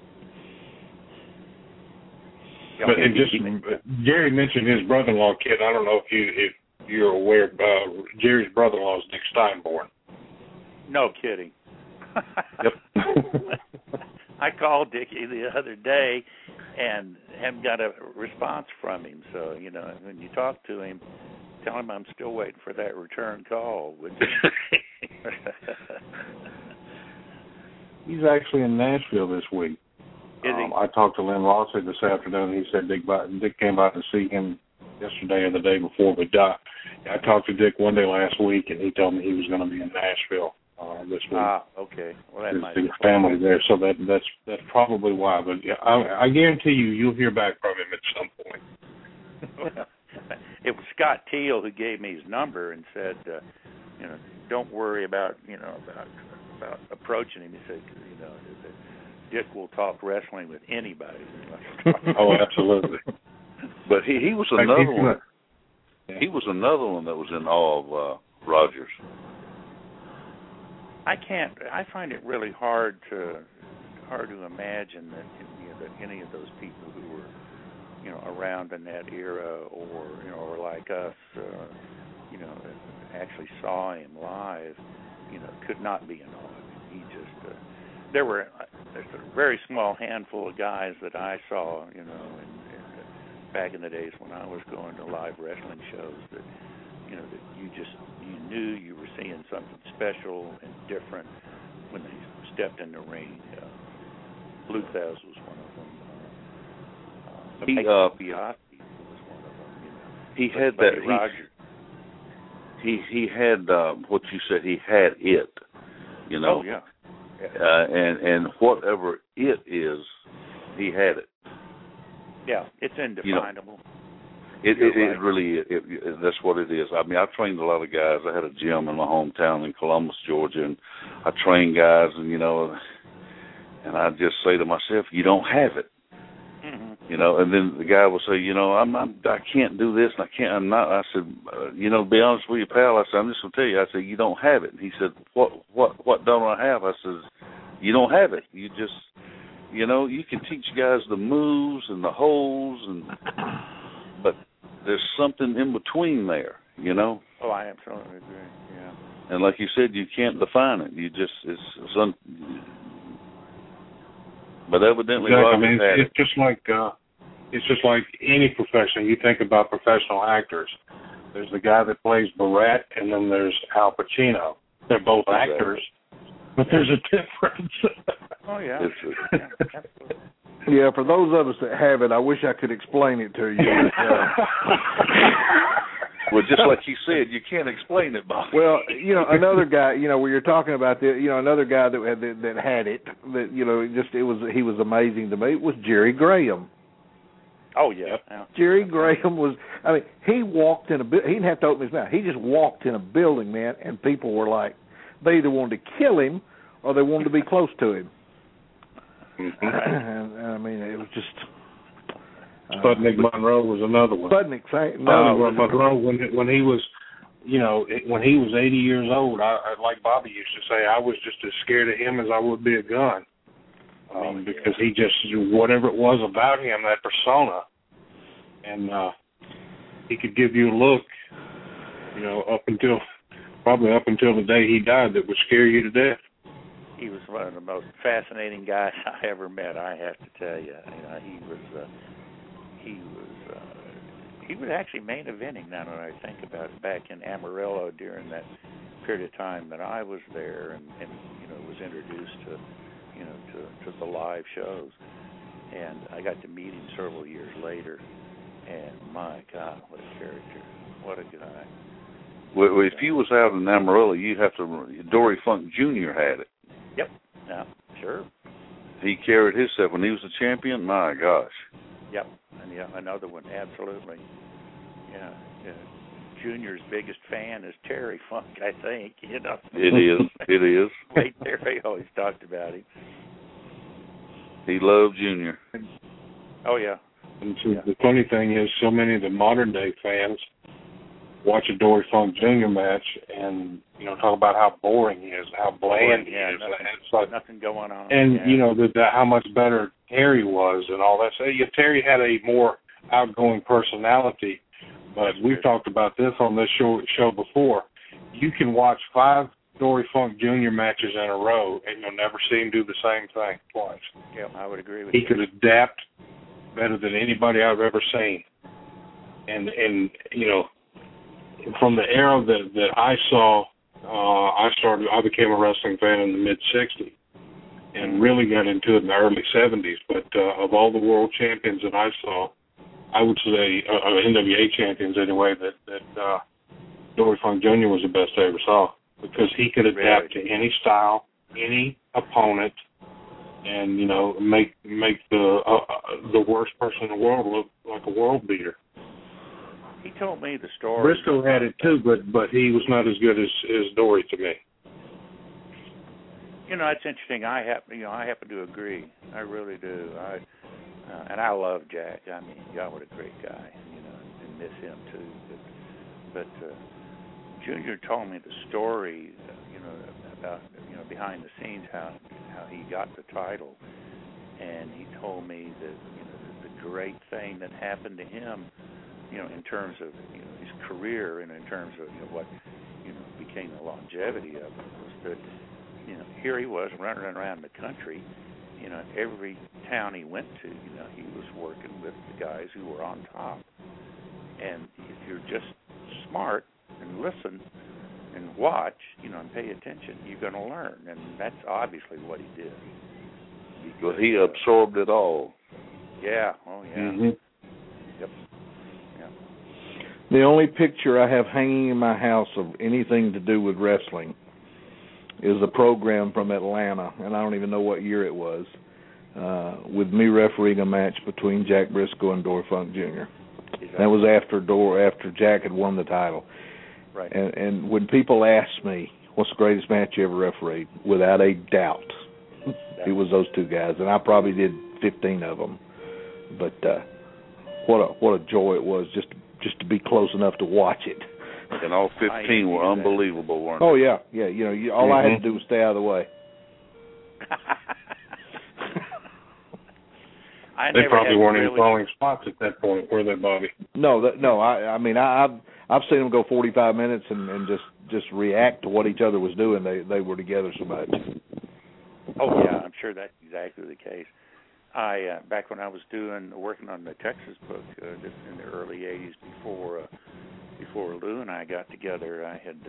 But Jerry mentioned his brother-in-law, Kid. I don't know if you're aware, Jerry's brother-in-law is Dick Steinborn. No kidding. Yep. I called Dickie the other day and haven't got a response from him. So, when you talk to him, tell him I'm still waiting for that return call. He's actually in Nashville this week. Is he? I talked to Lynn Rossi this afternoon. He said Dick came by to see him yesterday or the day before, but I talked to Dick one day last week, and he told me he was going to be in Nashville this week. Okay. Well, that might be be family there, so that's probably why. But I guarantee you'll hear back from him at some point. Well, it was Scott Teal who gave me his number and said, don't worry about approaching him. He said, Dick will talk wrestling with anybody. Oh, absolutely. But he was another one. He was another one that was in awe of Rogers. I find it really hard to imagine that that any of those people who were around in that era or like us actually saw him live could not be in awe. He just there's a very small handful of guys that I saw back in the days when I was going to live wrestling shows that that you knew you were seeing something special and different when they stepped in the ring. Blue Thez was one of them. He was one of them. He had that. He had what you said. He had it. Oh yeah. And whatever it is, he had it. Yeah, it's indefinable. It really that's what it is. I mean, I trained a lot of guys. I had a gym in my hometown in Columbus, Georgia, and I trained guys, and and I just say to myself, you don't have it. Mm-hmm. And then the guy will say, I can't do this, and I'm not. I said, to be honest with you, pal, I said, I'm just gonna tell you. I said, you don't have it. And he said, what don't I have? I said, you don't have it. You just, you can teach guys the moves and the holds, but there's something in between there, Oh, I absolutely agree. Yeah. And like you said, you can't define it. You just but evidently, exactly. It's just like any profession. You think about professional actors. There's the guy that plays Barrett, and then there's Al Pacino. They're both actors, but there's a difference. Oh yeah. Absolutely. Yeah, for those of us that have it, I wish I could explain it to you. Well, just like you said, you can't explain it, Bob. Well, another guy, where you're talking about another guy that had it, that he was amazing to me, was Jerry Graham. Oh yeah. Jerry Graham was. I mean, he walked in a. He didn't have to open his mouth. He just walked in a building, man, and people were like, they either wanted to kill him or they wanted to be close to him. Mm-hmm. And I mean, it was just. Sputnik Monroe was another one. Sputnik, Monroe, when he was, when he was 80 years old, I like Bobby used to say, I was just as scared of him as I would be a gun, because he just, whatever it was about him, that persona, and he could give you a look, probably up until the day he died, that would scare you to death. He was one of the most fascinating guys I ever met, I have to tell you. He was actually main eventing, now that I think about it, back in Amarillo during that period of time that I was there, and was introduced to the live shows. And I got to meet him several years later, and my God, what a character, what a guy. Well, if you was out in Amarillo, you'd have to. Dory Funk Jr. had it. Yep. Yeah. Sure. He carried himself when he was the champion. My gosh. Yep. And another one, absolutely. Yeah. Junior's biggest fan is Terry Funk, I think. It is. It is. Late Terry always talked about him. He loved Junior. Oh yeah. And so the funny thing is, so many of the modern day fans watch a Dory Funk Jr. match and talk about how boring he is, how bland he is. It's like nothing going on. And how much better Terry was and all that. So Terry had a more outgoing personality, but we've talked about this on this show before. You can watch 5 Dory Funk Jr. matches in a row, and you'll never see him do the same thing twice. Yeah, I would agree with you. He could adapt better than anybody I've ever seen. And from the era that I saw, I became a wrestling fan in the mid-'60s and really got into it in the early 70s. But of all the world champions that I saw, I would say, NWA champions anyway, that Dory Funk Jr. was the best I ever saw, because he could adapt to any style, any opponent, and make the worst person in the world look like a world beater. He told me the story. Briscoe had it too, but he was not as good as Dory to me. It's interesting. I happen to agree. I really do. And I love Jack. I mean, God, what a great guy. And miss him too. But Junior told me the story. About behind the scenes how he got the title, and he told me that the great thing that happened to him, in terms of his career and in terms of what became the longevity of it, was that here he was running around the country. Every town he went to, he was working with the guys who were on top. And if you're just smart and listen and watch, and pay attention, you're going to learn. And that's obviously what he did. But he absorbed it all. Yeah. Oh, yeah. Mm-hmm. Yep. Yeah. The only picture I have hanging in my house of anything to do with wrestling is a program from Atlanta, and I don't even know what year it was, with me refereeing a match between Jack Briscoe and Dory Funk Jr. That was after Jack had won the title. Right. And when people ask me, what's the greatest match you ever refereed, without a doubt, it was those two guys. And I probably did 15 of them. But what a joy it was just to be close enough to watch it. And all 15 were unbelievable, weren't they? Oh, yeah. Yeah, all I had to do was stay out of the way. They probably weren't in falling spots at that point, were they, Bobby? No. I've seen them go 45 minutes and just react to what each other was doing. They were together so much. Oh yeah, I'm sure that's exactly the case. I back when I was working on the Texas book, just in the early '80s, before Lou and I got together,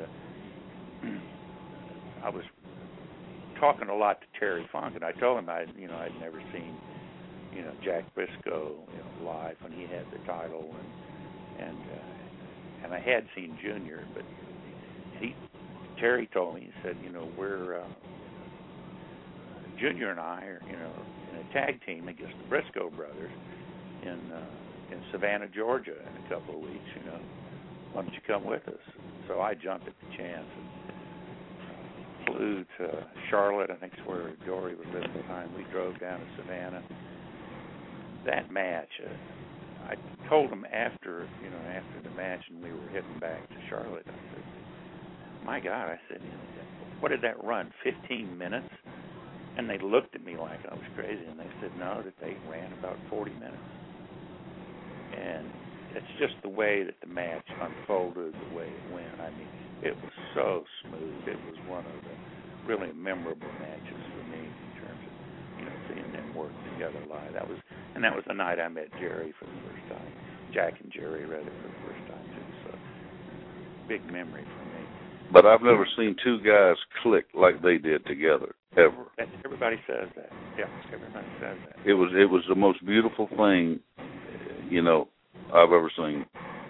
I was talking a lot to Terry Funk, and I told him I'd never seen Jack Briscoe live when he had the title, and I had seen Junior, but Terry told me, he said, we're Junior and I are in a tag team against the Briscoe brothers in Savannah, Georgia, in a couple of weeks. Why don't you come with us? So I jumped at the chance and flew to Charlotte. I think it's where Dory was living at the time. We drove down to Savannah. That match, I told them after the match, and we were heading back to Charlotte, I said, my God, I said, what did that run, 15 minutes? And they looked at me like I was crazy, and they said, no, that they ran about 40 minutes. And it's just the way that the match unfolded, the way it went. I mean, it was so smooth. It was one of the really memorable matches for me in terms of, seeing them work together live. That was the night I met Jerry for the first time. Jack and Jerry rather for the first time too. So big memory for me. But I've never seen two guys click like they did together ever. Everybody says that. Yeah, everybody says that. It was the most beautiful thing, I've ever seen.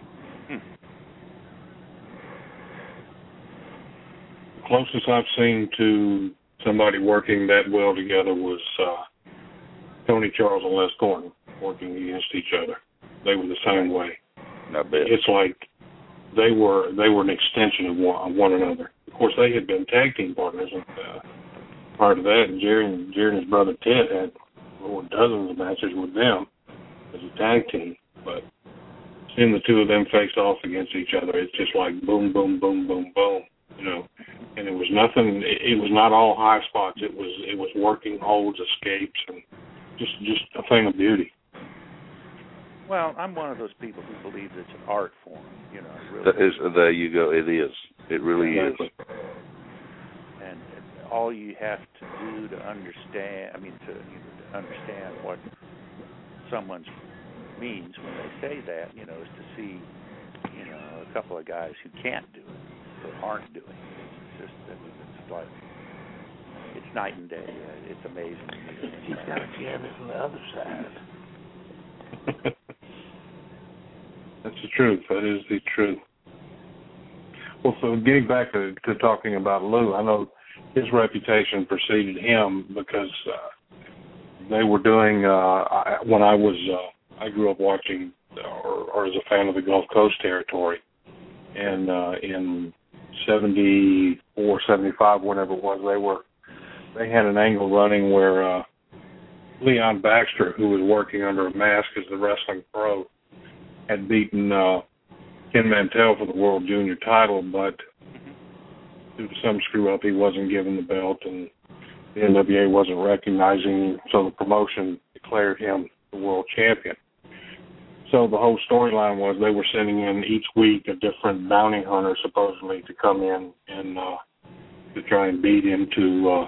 The closest I've seen to somebody working that well together was Tony Charles and Les Gordon working against each other. They were the same way. I bet. It's like they were an extension of one another. Of course, they had been tag team partners, and prior to that, Jerry and his brother Ted had dozens of matches with them as a tag team. But seeing the two of them face off against each other, it's just like boom, boom, boom, boom, boom. And it was nothing. It was not all high spots. It was working holds, escapes, and just a thing of beauty. Well, I'm one of those people who believes it's an art form. Really. There you go. It is. It really is. And all you have to do to understand, to understand what someone means when they say that, is to see, a couple of guys who can't do it, or aren't doing it. It's just it's like it's night and day. It's amazing. He's got to jab it from the other side. That's the truth. That is the truth. Well, so getting back to talking about Lou, I know his reputation preceded him because they were doing, when I grew up watching or as a fan of the Gulf Coast territory, and in 74, 75, whenever it was, they had an angle running where Leon Baxter, who was working under a mask as the wrestling pro, had beaten Ken Mantell for the World Junior title, but due to some screw-up, he wasn't given the belt, and the NWA wasn't recognizing him, so the promotion declared him the world champion. So the whole storyline was they were sending in each week a different bounty hunter, supposedly, to come in and to try and beat him to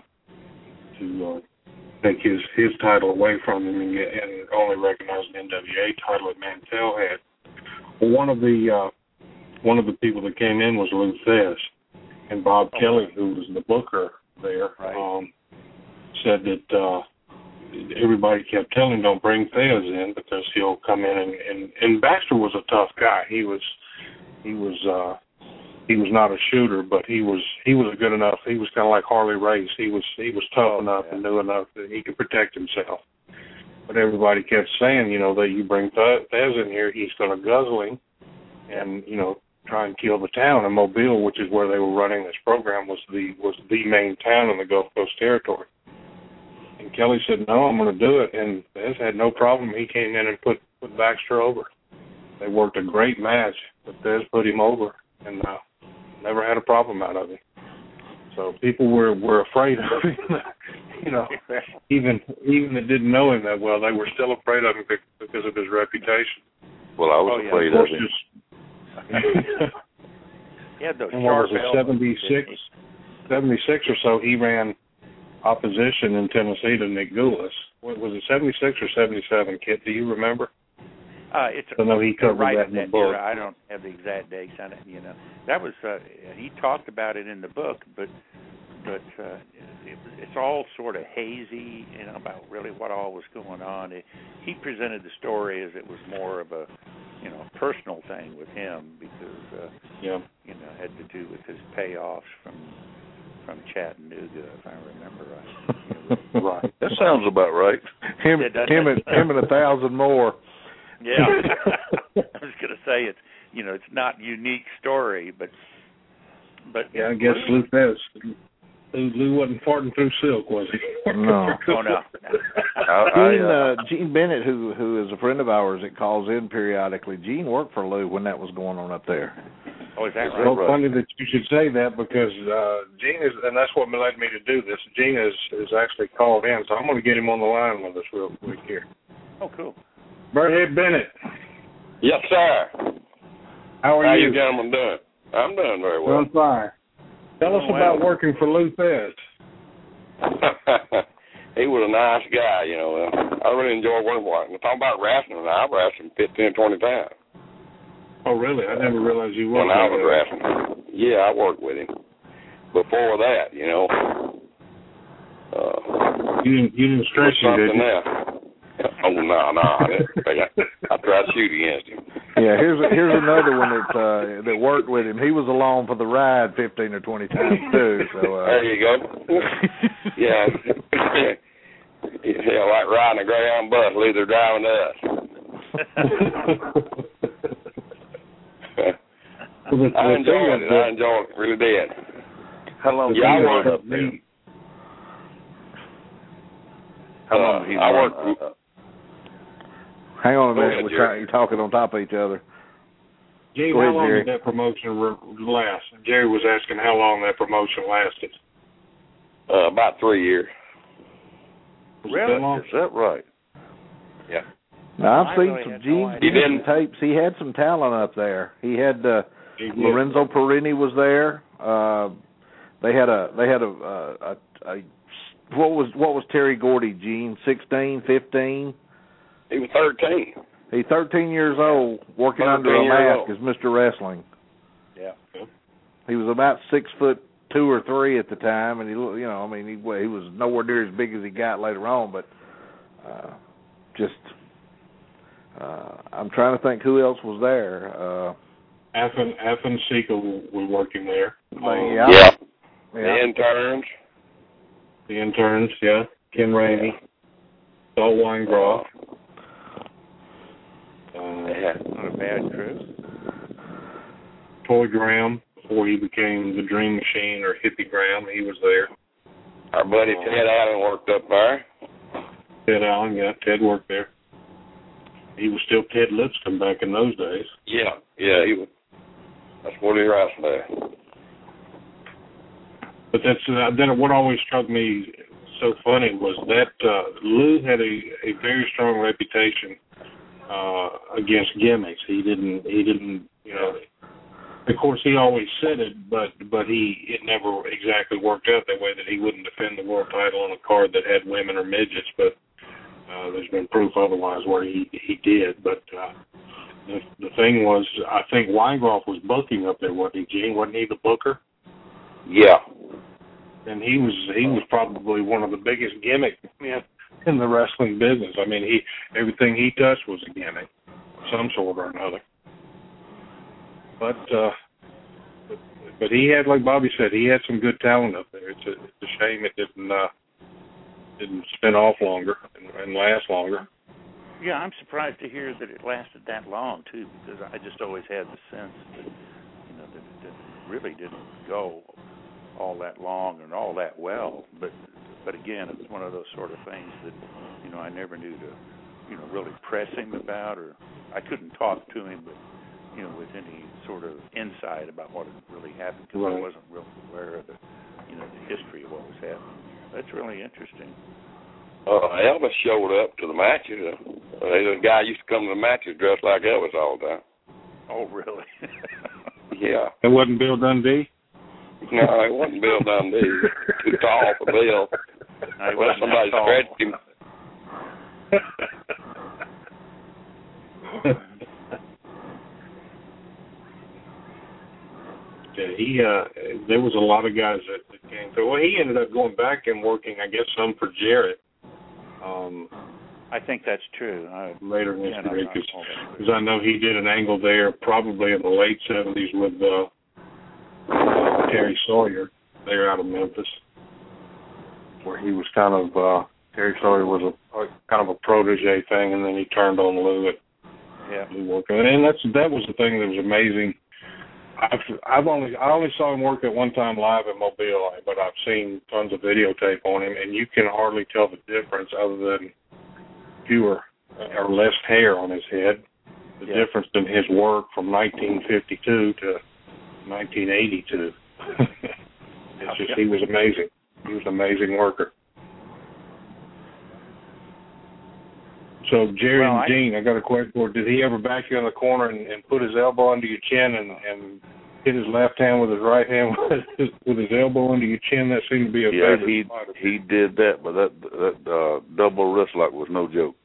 take his title away from him and only recognize the NWA title that Mantell had. Well, one of the people that came in was Lou Thesz, and Bob Kelly, who was the booker there, said that everybody kept telling him, don't bring Thesz in because he'll come in and Baxter was a tough guy. He was not a shooter, but he was a good enough. He was kind of like Harley Race. He was tough enough and knew enough that he could protect himself. But everybody kept saying, that you bring Thesz in here, he's going to guzzle him and try and kill the town. And Mobile, which is where they were running this program, was the main town in the Gulf Coast territory. And Kelly said, no, I'm going to do it. And Thesz had no problem. He came in and put Baxter over. They worked a great match, but Thesz put him over and never had a problem out of him. So people were afraid of him. Even that didn't know him that well, they were still afraid of him because of his reputation. Well, I was afraid of him. He had those sharp elbows. 76 or so, he ran opposition in Tennessee to Nick Gulas. Was it 76 or 77, Kit? Do you remember? It's I know he covered right that in the book. I don't have the exact dates on it. That was he talked about it in the book, but it's all sort of hazy, about really what all was going on. He presented the story as it was more of a personal thing with him because had to do with his payoffs from Chattanooga, if I remember right. Right. That sounds about right. Him and 1,000 more. Yeah. I was going to say it's not a unique story, but yeah, I guess Lou Thesz. Lou wasn't farting through silk, was he? No. Oh, no. Gene Bennett, who is a friend of ours that calls in periodically, Gene worked for Lou when that was going on up there. Oh, is that right? Well, funny that you should say that because Gene is, and that's what led me to do this. Gene is actually called in, so I'm going to get him on the line with us real quick here. Oh, cool. Birdhead Bennett. Yes, sir. How are How you? you gentlemen doing? I'm doing very well. Doing fine. Tell us about working for Lou Fez. He was a nice guy, you know. I really enjoyed working with him. Talking about wrestling, I've wrestled 15, 20 times. Oh, really? I never realized you worked when I with was wrestling. Yeah, I worked with him. Before that, you know. You didn't stretch him, did you? Oh, no, I tried to shoot against him. Yeah, here's another one that worked with him. He was along for the ride 15 or 20 times too. So there you go. Yeah, yeah, like riding a Greyhound bus, either driving to us. I enjoyed it. Really did. How long? Yeah, I worked up there. How long? I worked. Hang on a minute. You're talking on top of each other. Jay, how long did that promotion last? Jerry was asking how long that promotion lasted. About 3 years. Really? Is that right? Yeah. Now, I've seen some some tapes. He had some talent up there. He had Lorenzo Perini was there. They had a what was Terry Gordy, Gene? 16, 15? He was 13. He's 13 years old, working under a mask as Mr. Wrestling. Yeah. He was about 6'2" or 3" at the time, and he was nowhere near as big as he got later on. But I'm trying to think who else was there. Affen Seeker was working there. Yeah. The interns, yeah. Ken Ramey, Saul Weingroff. Not a bad crew. Toy Graham, before he became the Dream Machine or Hippie Graham, he was there. Our buddy Ted Allen worked up there. Ted Allen, yeah, Ted worked there. He was still Ted Lipscomb back in those days. Yeah, he was. That's what he wrestled there. But then what always struck me so funny was that Lou had a very strong reputation against gimmicks. He didn't, you know. Of course, he always said it, but it never exactly worked out that way. That he wouldn't defend the world title on a card that had women or midgets. But there's been proof otherwise where he did. But the thing was, I think Weingroff was booking up there, wasn't he, Gene? Wasn't he the booker? Yeah. And he was probably one of the biggest gimmick in the wrestling business. I mean, everything he touched was a gimmick, some sort or another. But he had, like Bobby said, he had some good talent up there. It's a shame it didn't spin off longer and last longer. Yeah, I'm surprised to hear that it lasted that long too, because I just always had the sense that that it really didn't go all that long and all that well. But again, it was one of those sort of things that I never knew to really press him about, or I couldn't talk to him, but with any sort of insight about what had really happened, because I wasn't really aware of the history of what was happening. That's really interesting. Elvis showed up to the matches. The guy used to come to the matches dressed like Elvis all the time. Oh, really? Yeah. It wasn't Bill Dundee? No, it wasn't Bill Dundee. Too tall for Bill. Well, somebody stretched him. Yeah, there was a lot of guys that came through. Well, he ended up going back and working, I guess, some for Jarrett. I think that's true. Later in his career, because I know he did an angle there probably in the late 70s with Terry Sawyer. They're out of Memphis, where he was kind of Terry Sawyer was a kind of a protege thing, and then he turned on Lou at Lou working. And that was the thing that was amazing. I only saw him work at one time live in Mobile, but I've seen tons of videotape on him, and you can hardly tell the difference other than fewer or less hair on his head. The difference in his work from 1952 to 1982. It's just he was amazing. He was an amazing worker. So Jerry and Gene, I got a question for you. Did he ever back you in the corner and put his elbow under your chin and hit his left hand with his right hand with his elbow under your chin? That seemed to be a favorite spot. He did that, but that double wrist lock was no joke.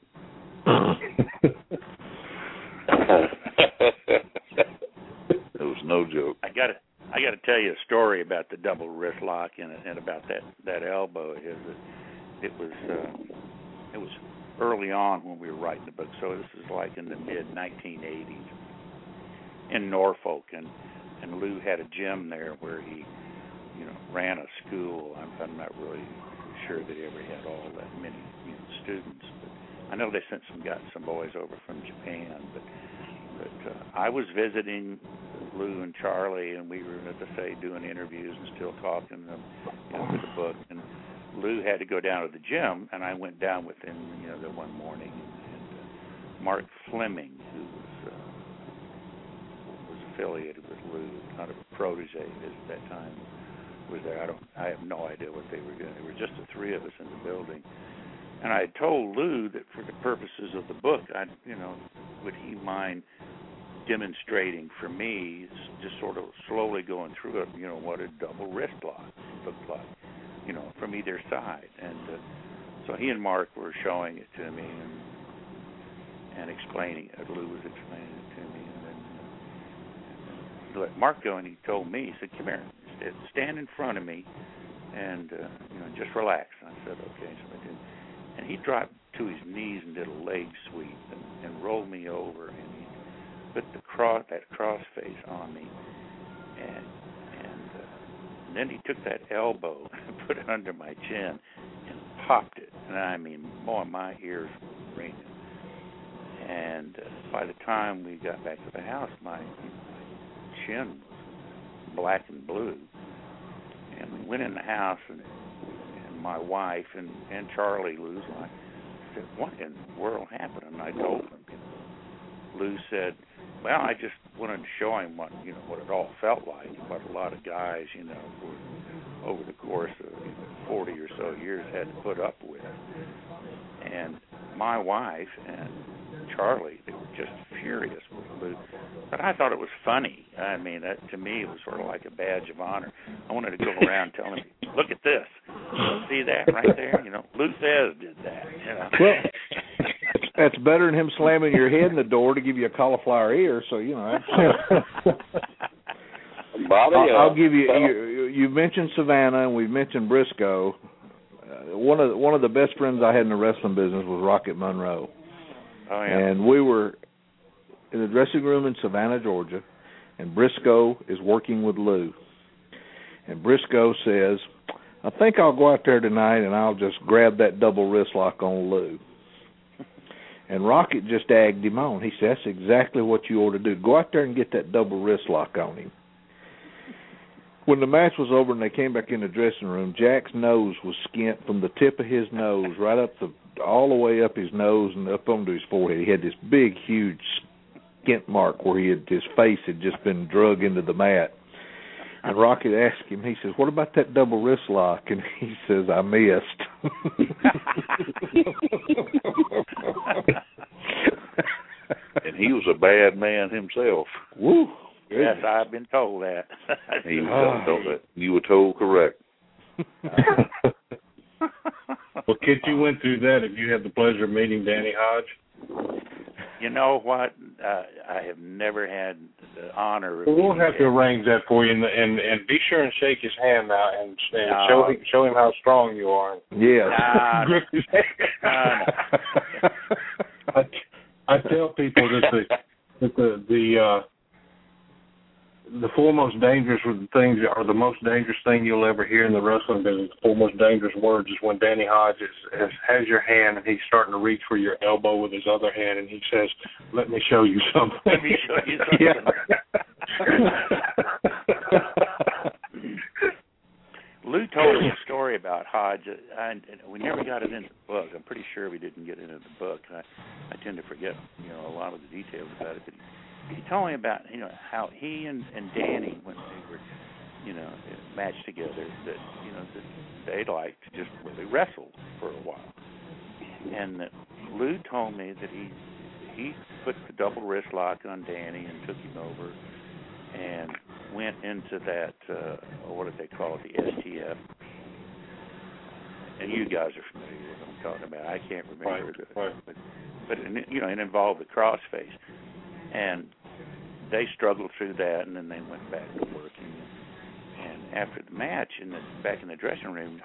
It was no joke. I got to tell you a story about the double wrist lock and about that elbow. It was early on when we were writing the book, so this is like in the mid 1980s in Norfolk, and Lou had a gym there where he, ran a school. I'm not really sure that he ever had all that many students, but I know they sent some boys over from Japan, but I was visiting Lou and Charlie, and we were, as I say, doing interviews and still talking for the book. And Lou had to go down to the gym, and I went down with him, the one morning. And Mark Fleming, who was affiliated with Lou, kind of a protege at that time, was there. I have no idea what they were doing. There were just the three of us in the building. And I told Lou that for the purposes of the book, would he mind demonstrating for me, just sort of slowly going through it, what a double wrist lock looked like, from either side. And so he and Mark were showing it to me and explaining it. Lou was explaining it to me. And then let Mark go, and he told me, he said, "Come here, stand in front of me and, just relax." And I said, okay. So I did. And he dropped to his knees and did a leg sweep and rolled me over, and he put that cross face on me, and then he took that elbow and put it under my chin and popped it, and I mean, boy, my ears were ringing. And by the time we got back to the house, my chin was black and blue, and we went in the house, and my wife and Charlie, Lou's wife, said, "What in the world happened?" And I told them. Lou said, "Well, I just wanted to show him what it all felt like, what a lot of guys, over the course of 40 or so years had to put up with." And my wife and Charlie, they were just furious with Lou. But I thought it was funny. I mean, to me, it was sort of like a badge of honor. I wanted to go around telling him, "Look at this. See that right there? Lou Thesz did that." Well, that's better than him slamming your head in the door to give you a cauliflower ear. So I'll give you. You mentioned Savannah, and we've mentioned Briscoe. One of the best friends I had in the wrestling business was Rocket Monroe. Oh, yeah. And we were in the dressing room in Savannah, Georgia, and Briscoe is working with Lou. And Briscoe says, "I think I'll go out there tonight and I'll just grab that double wrist lock on Lou." And Rocket just egged him on. He said, "That's exactly what you ought to do. Go out there and get that double wrist lock on him." When the match was over and they came back in the dressing room, Jack's nose was skint from the tip of his nose right up all the way up his nose and up onto his forehead. He had this big, huge skint mark where his face had just been drug into the mat. And Rocket asked him, he says, "What about that double wrist lock?" And he says, "I missed." And he was a bad man himself. Woo! Yes, I've been told that. He was told that. You were told correct. Well, Kit, you went through that. Have you had the pleasure of meeting Danny Hodge? You know what? I have never had the honor of we'll have to arrange that for you, and be sure and shake his hand now and show him how strong you are. Yeah. Grip his hand. I tell people that the four most dangerous things, or the most dangerous thing you'll ever hear in the wrestling business, the four most dangerous words, is when Danny Hodge has your hand and he's starting to reach for your elbow with his other hand, and he says, "Let me show you something." Let me show you something. Lou told me a story about Hodge. We never got it into the book. I'm pretty sure we didn't get it into the book. I tend to forget, a lot of the details about it. But he told me about, how he and Danny, when they were, matched together, that they liked to just really wrestle for a while. And that Lou told me that he put the double wrist lock on Danny and took him over and went into that, what do they call it, the STF. And you guys are familiar with what I'm talking about. I can't remember. Right. But it involved the crossface. And they struggled through that, and then they went back to working. And after the match, back in the dressing room,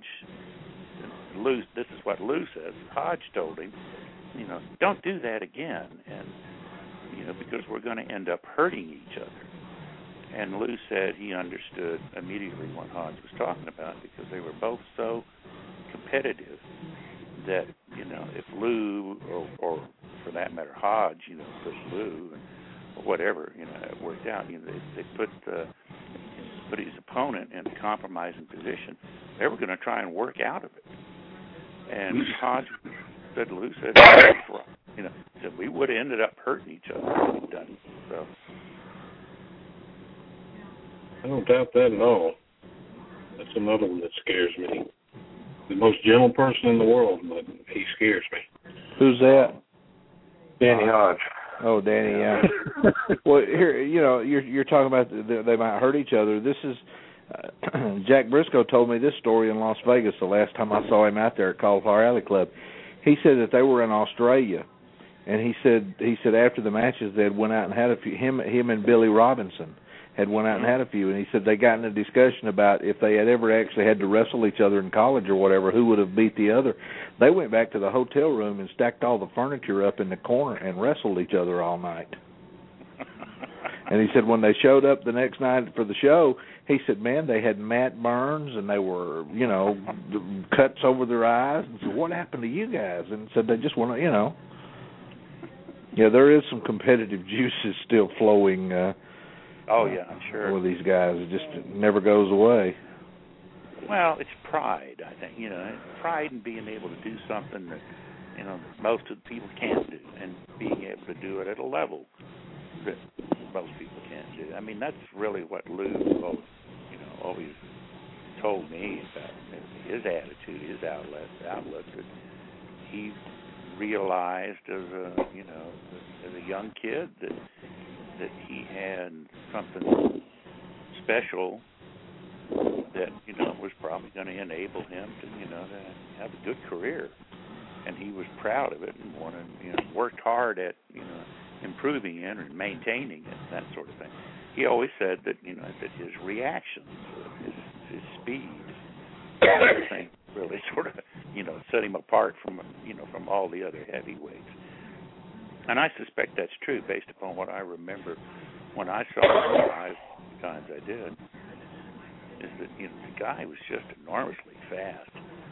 this is what Lou says, Hodge told him, don't do that again, and because we're going to end up hurting each other. And Lou said he understood immediately what Hodge was talking about, because they were both so competitive that if Lou or for that matter Hodge pushed Lou or whatever, it worked out. They put his opponent in a compromising position. They were going to try and work out of it. And Hodge said, Lou said, said we would have ended up hurting each other if we'd done it. So I don't doubt that at all. That's another one that scares me. The most gentle person in the world, but he scares me. Who's that? Danny Hodge. Oh, Danny, yeah. Well, here, you're talking about they might hurt each other. This is Jack Briscoe told me this story in Las Vegas the last time I saw him out there at Cauliflower Alley Club. He said that they were in Australia, and he said after the matches they had went out and had a few. Him and Billy Robinson had went out and had a few, and he said they got in a discussion about if they had ever actually had to wrestle each other in college or whatever, who would have beat the other. They went back to the hotel room and stacked all the furniture up in the corner and wrestled each other all night. And he said when they showed up the next night for the show, he said, man, they had mat burns and they were, cuts over their eyes. And said, what happened to you guys? And said they just want to, Yeah, there is some competitive juices still flowing. Oh, yeah, I'm sure. With these guys, it just never goes away. Well, it's pride, I think. Pride in being able to do something that, most of the people can't do, and being able to do it at a level that most people can't do. I mean, that's really what Lou always told me about his attitude, his outlook that he realized as a young kid that he had something special that was probably going to enable him to to have a good career, and he was proud of it and wanted worked hard at improving it and maintaining it, that sort of thing. He always said that that his reactions, his speed, everything really sort of set him apart from from all the other heavyweights. And I suspect that's true based upon what I remember when I saw him live the times I did, is that the guy was just enormously fast.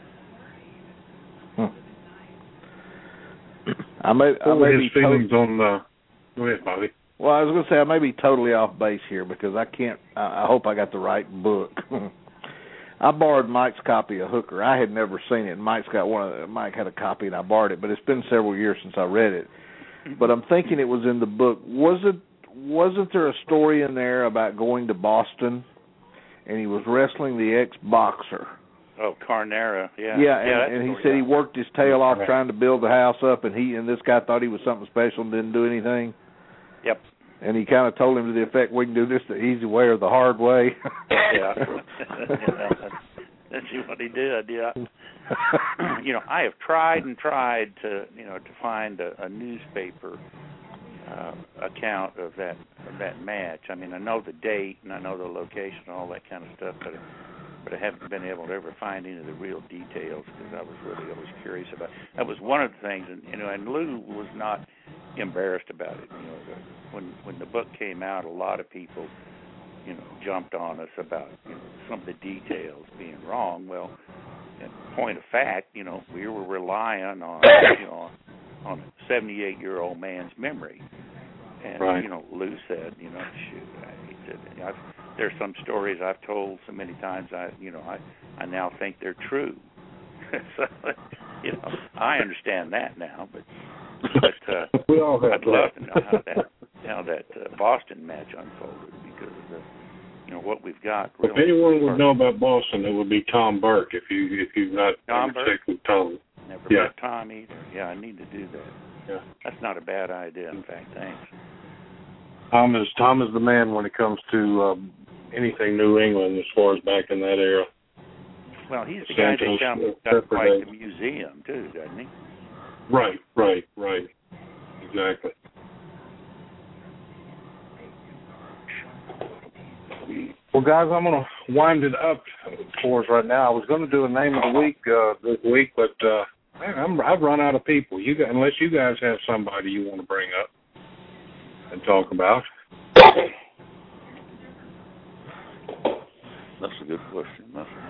I may be feelings on. Go ahead, Bobby. Well, I was going to say I may be totally off base here because I can't. I hope I got the right book. I borrowed Mike's copy of Hooker. I had never seen it. And Mike had a copy, and I borrowed it. But it's been several years since I read it. But I'm thinking it was in the book. Wasn't there a story in there about going to Boston, and he was wrestling the ex-boxer? Oh, Carnera, yeah. Yeah, and he said he worked his tail off trying to build the house up, and this guy thought he was something special and didn't do anything. Yep. And he kind of told him to the effect, we can do this the easy way or the hard way. Yeah. That's what he did, yeah. I have tried and tried to find a newspaper account of that match. I mean, I know the date and I know the location and all that kind of stuff, but I haven't been able to ever find any of the real details because I was really always curious about it. That was one of the things, and Lou was not embarrassed about it. When the book came out, a lot of people, jumped on us about some of the details being wrong. Well, in point of fact, we were relying on on a 78-year-old man's memory, and right. Lou said, he said, there's some stories I've told so many times I now think they're true. So I understand that now, but we all have I'd love to know how that Boston match unfolded because of what we've got. Really, if anyone would know about Boston, it would be Tom Burke. If you've not Tom Burke? with Tom, Never Yeah. met Tom either. Yeah, I need to do that. Yeah. That's not a bad idea. In fact, thanks. Tom is the man when it comes to anything New England as far as back in that era. Well, he's the guy that got quite the museum too, doesn't he? Right. Exactly. Well, guys, I'm going to wind it up for us right now. I was going to do a name of the week this week, but I've run out of people. Unless you guys have somebody you want to bring up and talk about. That's a good question.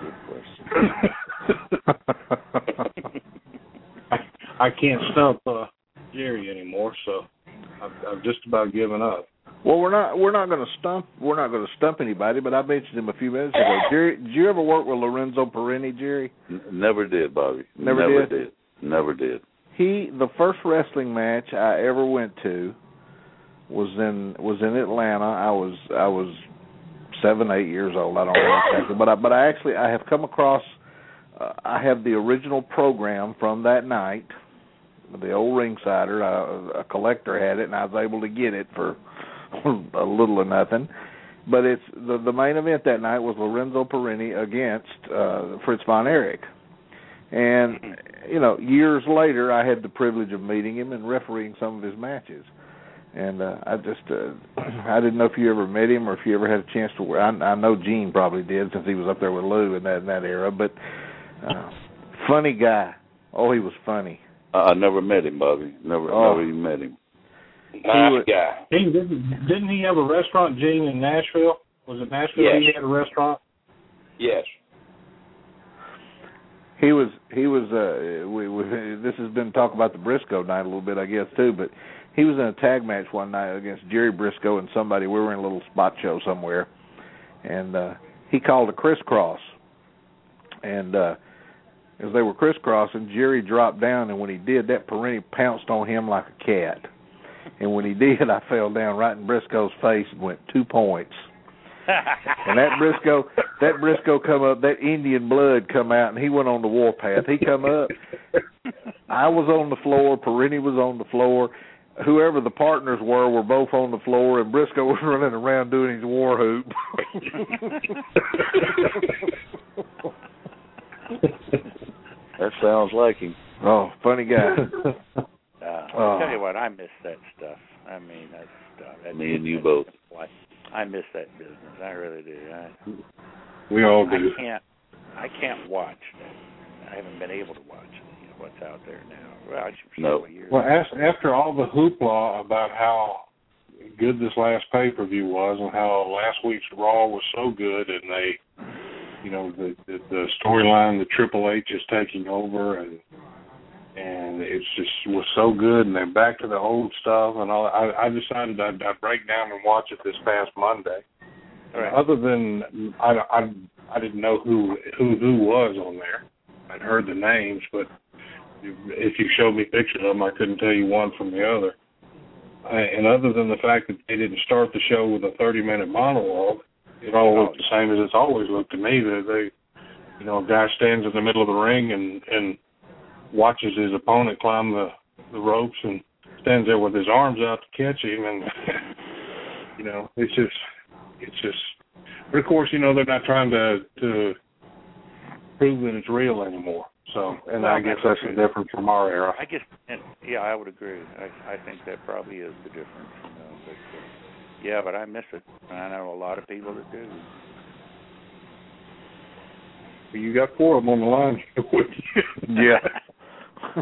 I can't stump Jerry anymore, so I've just about given up. Well, we're not going to stump anybody, but I mentioned him a few minutes ago. Jerry, did you ever work with Lorenzo Perini, Jerry? Never did, Bobby. Never did. Never did. The first wrestling match I ever went to was in Atlanta. I was 7, 8 years old. I don't know exactly, but I have come across. I have the original program from that night, the old Ringsider. A collector had it, and I was able to get it for a little or nothing. But it's the main event that night was Lorenzo Perini against Fritz von Erich. And, years later, I had the privilege of meeting him and refereeing some of his matches. And I didn't know if you ever met him or if you ever had a chance to. I know Gene probably did since he was up there with Lou in that era. But funny guy. Oh, he was funny. I never met him, Bobby. Never even met him. Nice guy. Gene, didn't he have a restaurant, Gene, in Nashville? Was it Nashville? Yes. He had a restaurant? Yes. He was. This has been talk about the Briscoe night a little bit, I guess, too. But he was in a tag match one night against Jerry Briscoe and somebody. We were in a little spot show somewhere, and he called a crisscross. And as they were crisscrossing, Jerry dropped down, and when he did, that Perini pounced on him like a cat. And when he did, I fell down right in Briscoe's face and went 2 points. And that Briscoe come up, that Indian blood come out, and he went on the warpath. He come up. I was on the floor. Perini was on the floor. Whoever the partners were both on the floor, and Briscoe was running around doing his war hoop. That sounds like him. Oh, funny guy. I'll tell you what, I miss that stuff. I mean, that stuff. Me and you both. I miss that business. I really do. We all do. I can't watch that. I haven't been able to watch what's out there now. Well, no. Years. Well, after all the hoopla about how good this last pay-per-view was and how last week's Raw was so good, and they, the storyline that Triple H is taking over, and it's just was so good, and they're back to the old stuff, and all. I decided I'd break down and watch it this past Monday. Right. Other than I didn't know who was on there. I'd heard the names, but if you showed me pictures of them, I couldn't tell you one from the other. And other than the fact that they didn't start the show with a 30-minute monologue, it all looked the same as it's always looked to me. That a guy stands in the middle of the ring and watches his opponent climb the ropes and stands there with his arms out to catch him, and it's just. But of course, they're not trying to prove that it's real anymore. So, and I guess that's the difference from our era. I guess, I would agree. I think that probably is the difference. But I miss it. I know a lot of people that do. Well, you got 4 of them on the line with you. Yeah.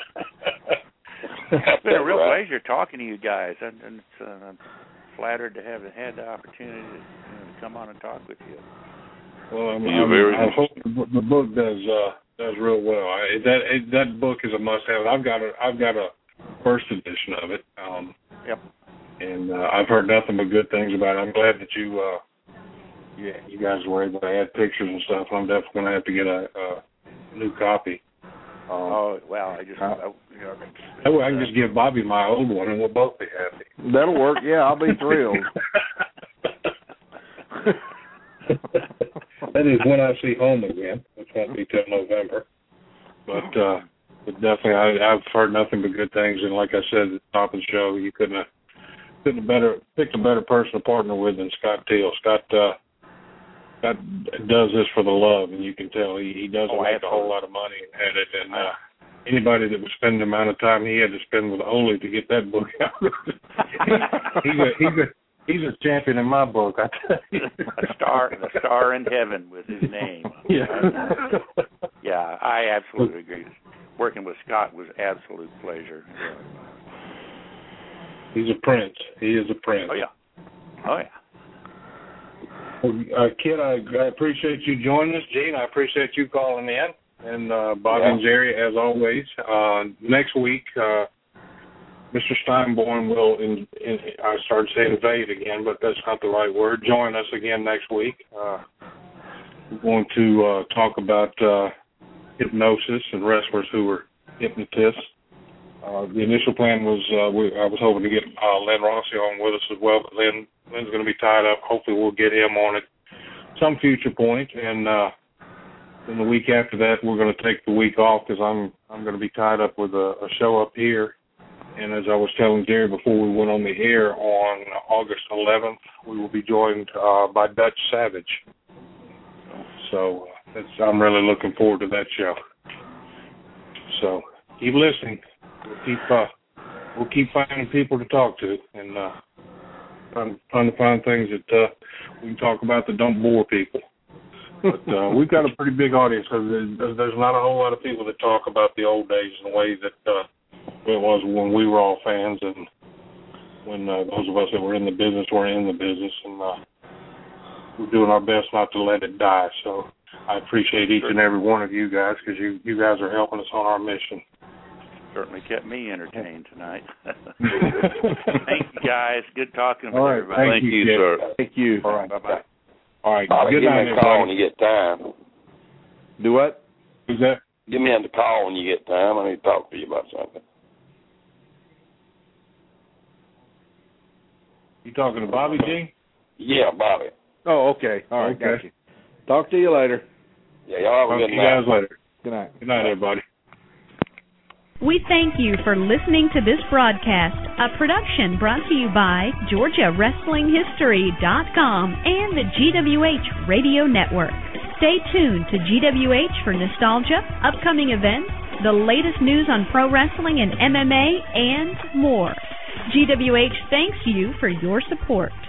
It's been a real pleasure talking to you guys, and I'm flattered to have had the opportunity to come on and talk with you. Well, I hope the book does real well. That book is a must-have. I've got a first edition of it. Yep. And I've heard nothing but good things about it. I'm glad that you guys were able to add pictures and stuff. I'm definitely going to have to get a new copy. That way I can just give Bobby my old one, and we'll both be happy. That'll work. Yeah, I'll be thrilled. That is when I see home again, which won't be till November. But definitely. I've heard nothing but good things, and like I said at the top of the show, you couldn't have picked a better person to partner with than Scott Teal. Scott does this for the love, and you can tell he doesn't make a whole lot of money at it. And anybody that would spend the amount of time he had to spend with Ole to get that book out, he's a champion in my book. I tell you, a star in heaven with his name. Yeah, yeah, I absolutely agree. Working with Scott was absolute pleasure. He's a prince. He is a prince. Oh yeah. Kid, I appreciate you joining us. Gene, I appreciate you calling in. And Bobby and Jerry, as always. Next week, Mr. Steinborn will, I started saying invade again, but that's not the right word, join us again next week. We're going to talk about hypnosis and wrestlers who were hypnotists. The initial plan was I was hoping to get Len Rossi on with us as well, but Len's going to be tied up. Hopefully we'll get him on at some future point. And then the week after that, we're going to take the week off because I'm going to be tied up with a show up here. And as I was telling Jerry before we went on the air, on August 11th, we will be joined by Dutch Savage. So I'm really looking forward to that show. So keep listening. We'll keep finding people to talk to and trying to find things that we can talk about that don't bore people. But we've got a pretty big audience because there's not a whole lot of people that talk about the old days and the way that it was when we were all fans and when those of us that were in the business were in the business, and we're doing our best not to let it die. So I appreciate each and every one of you guys because you guys are helping us on our mission. Certainly kept me entertained tonight. Thank you, guys. Good talking with everybody. Thank you, sir. Thank you. All right. Bye-bye. All right. Give me a call when you get time. Do what? Who's that? Give me a call when you get time. I need to talk to you about something. You talking to Bobby G? Yeah, Bobby. Oh, okay. All right, got you. Talk to you later. Yeah, y'all have a good night. See you guys later. Good night. Good night, everybody. We thank you for listening to this broadcast, a production brought to you by GeorgiaWrestlingHistory.com and the GWH Radio Network. Stay tuned to GWH for nostalgia, upcoming events, the latest news on pro wrestling and MMA, and more. GWH thanks you for your support.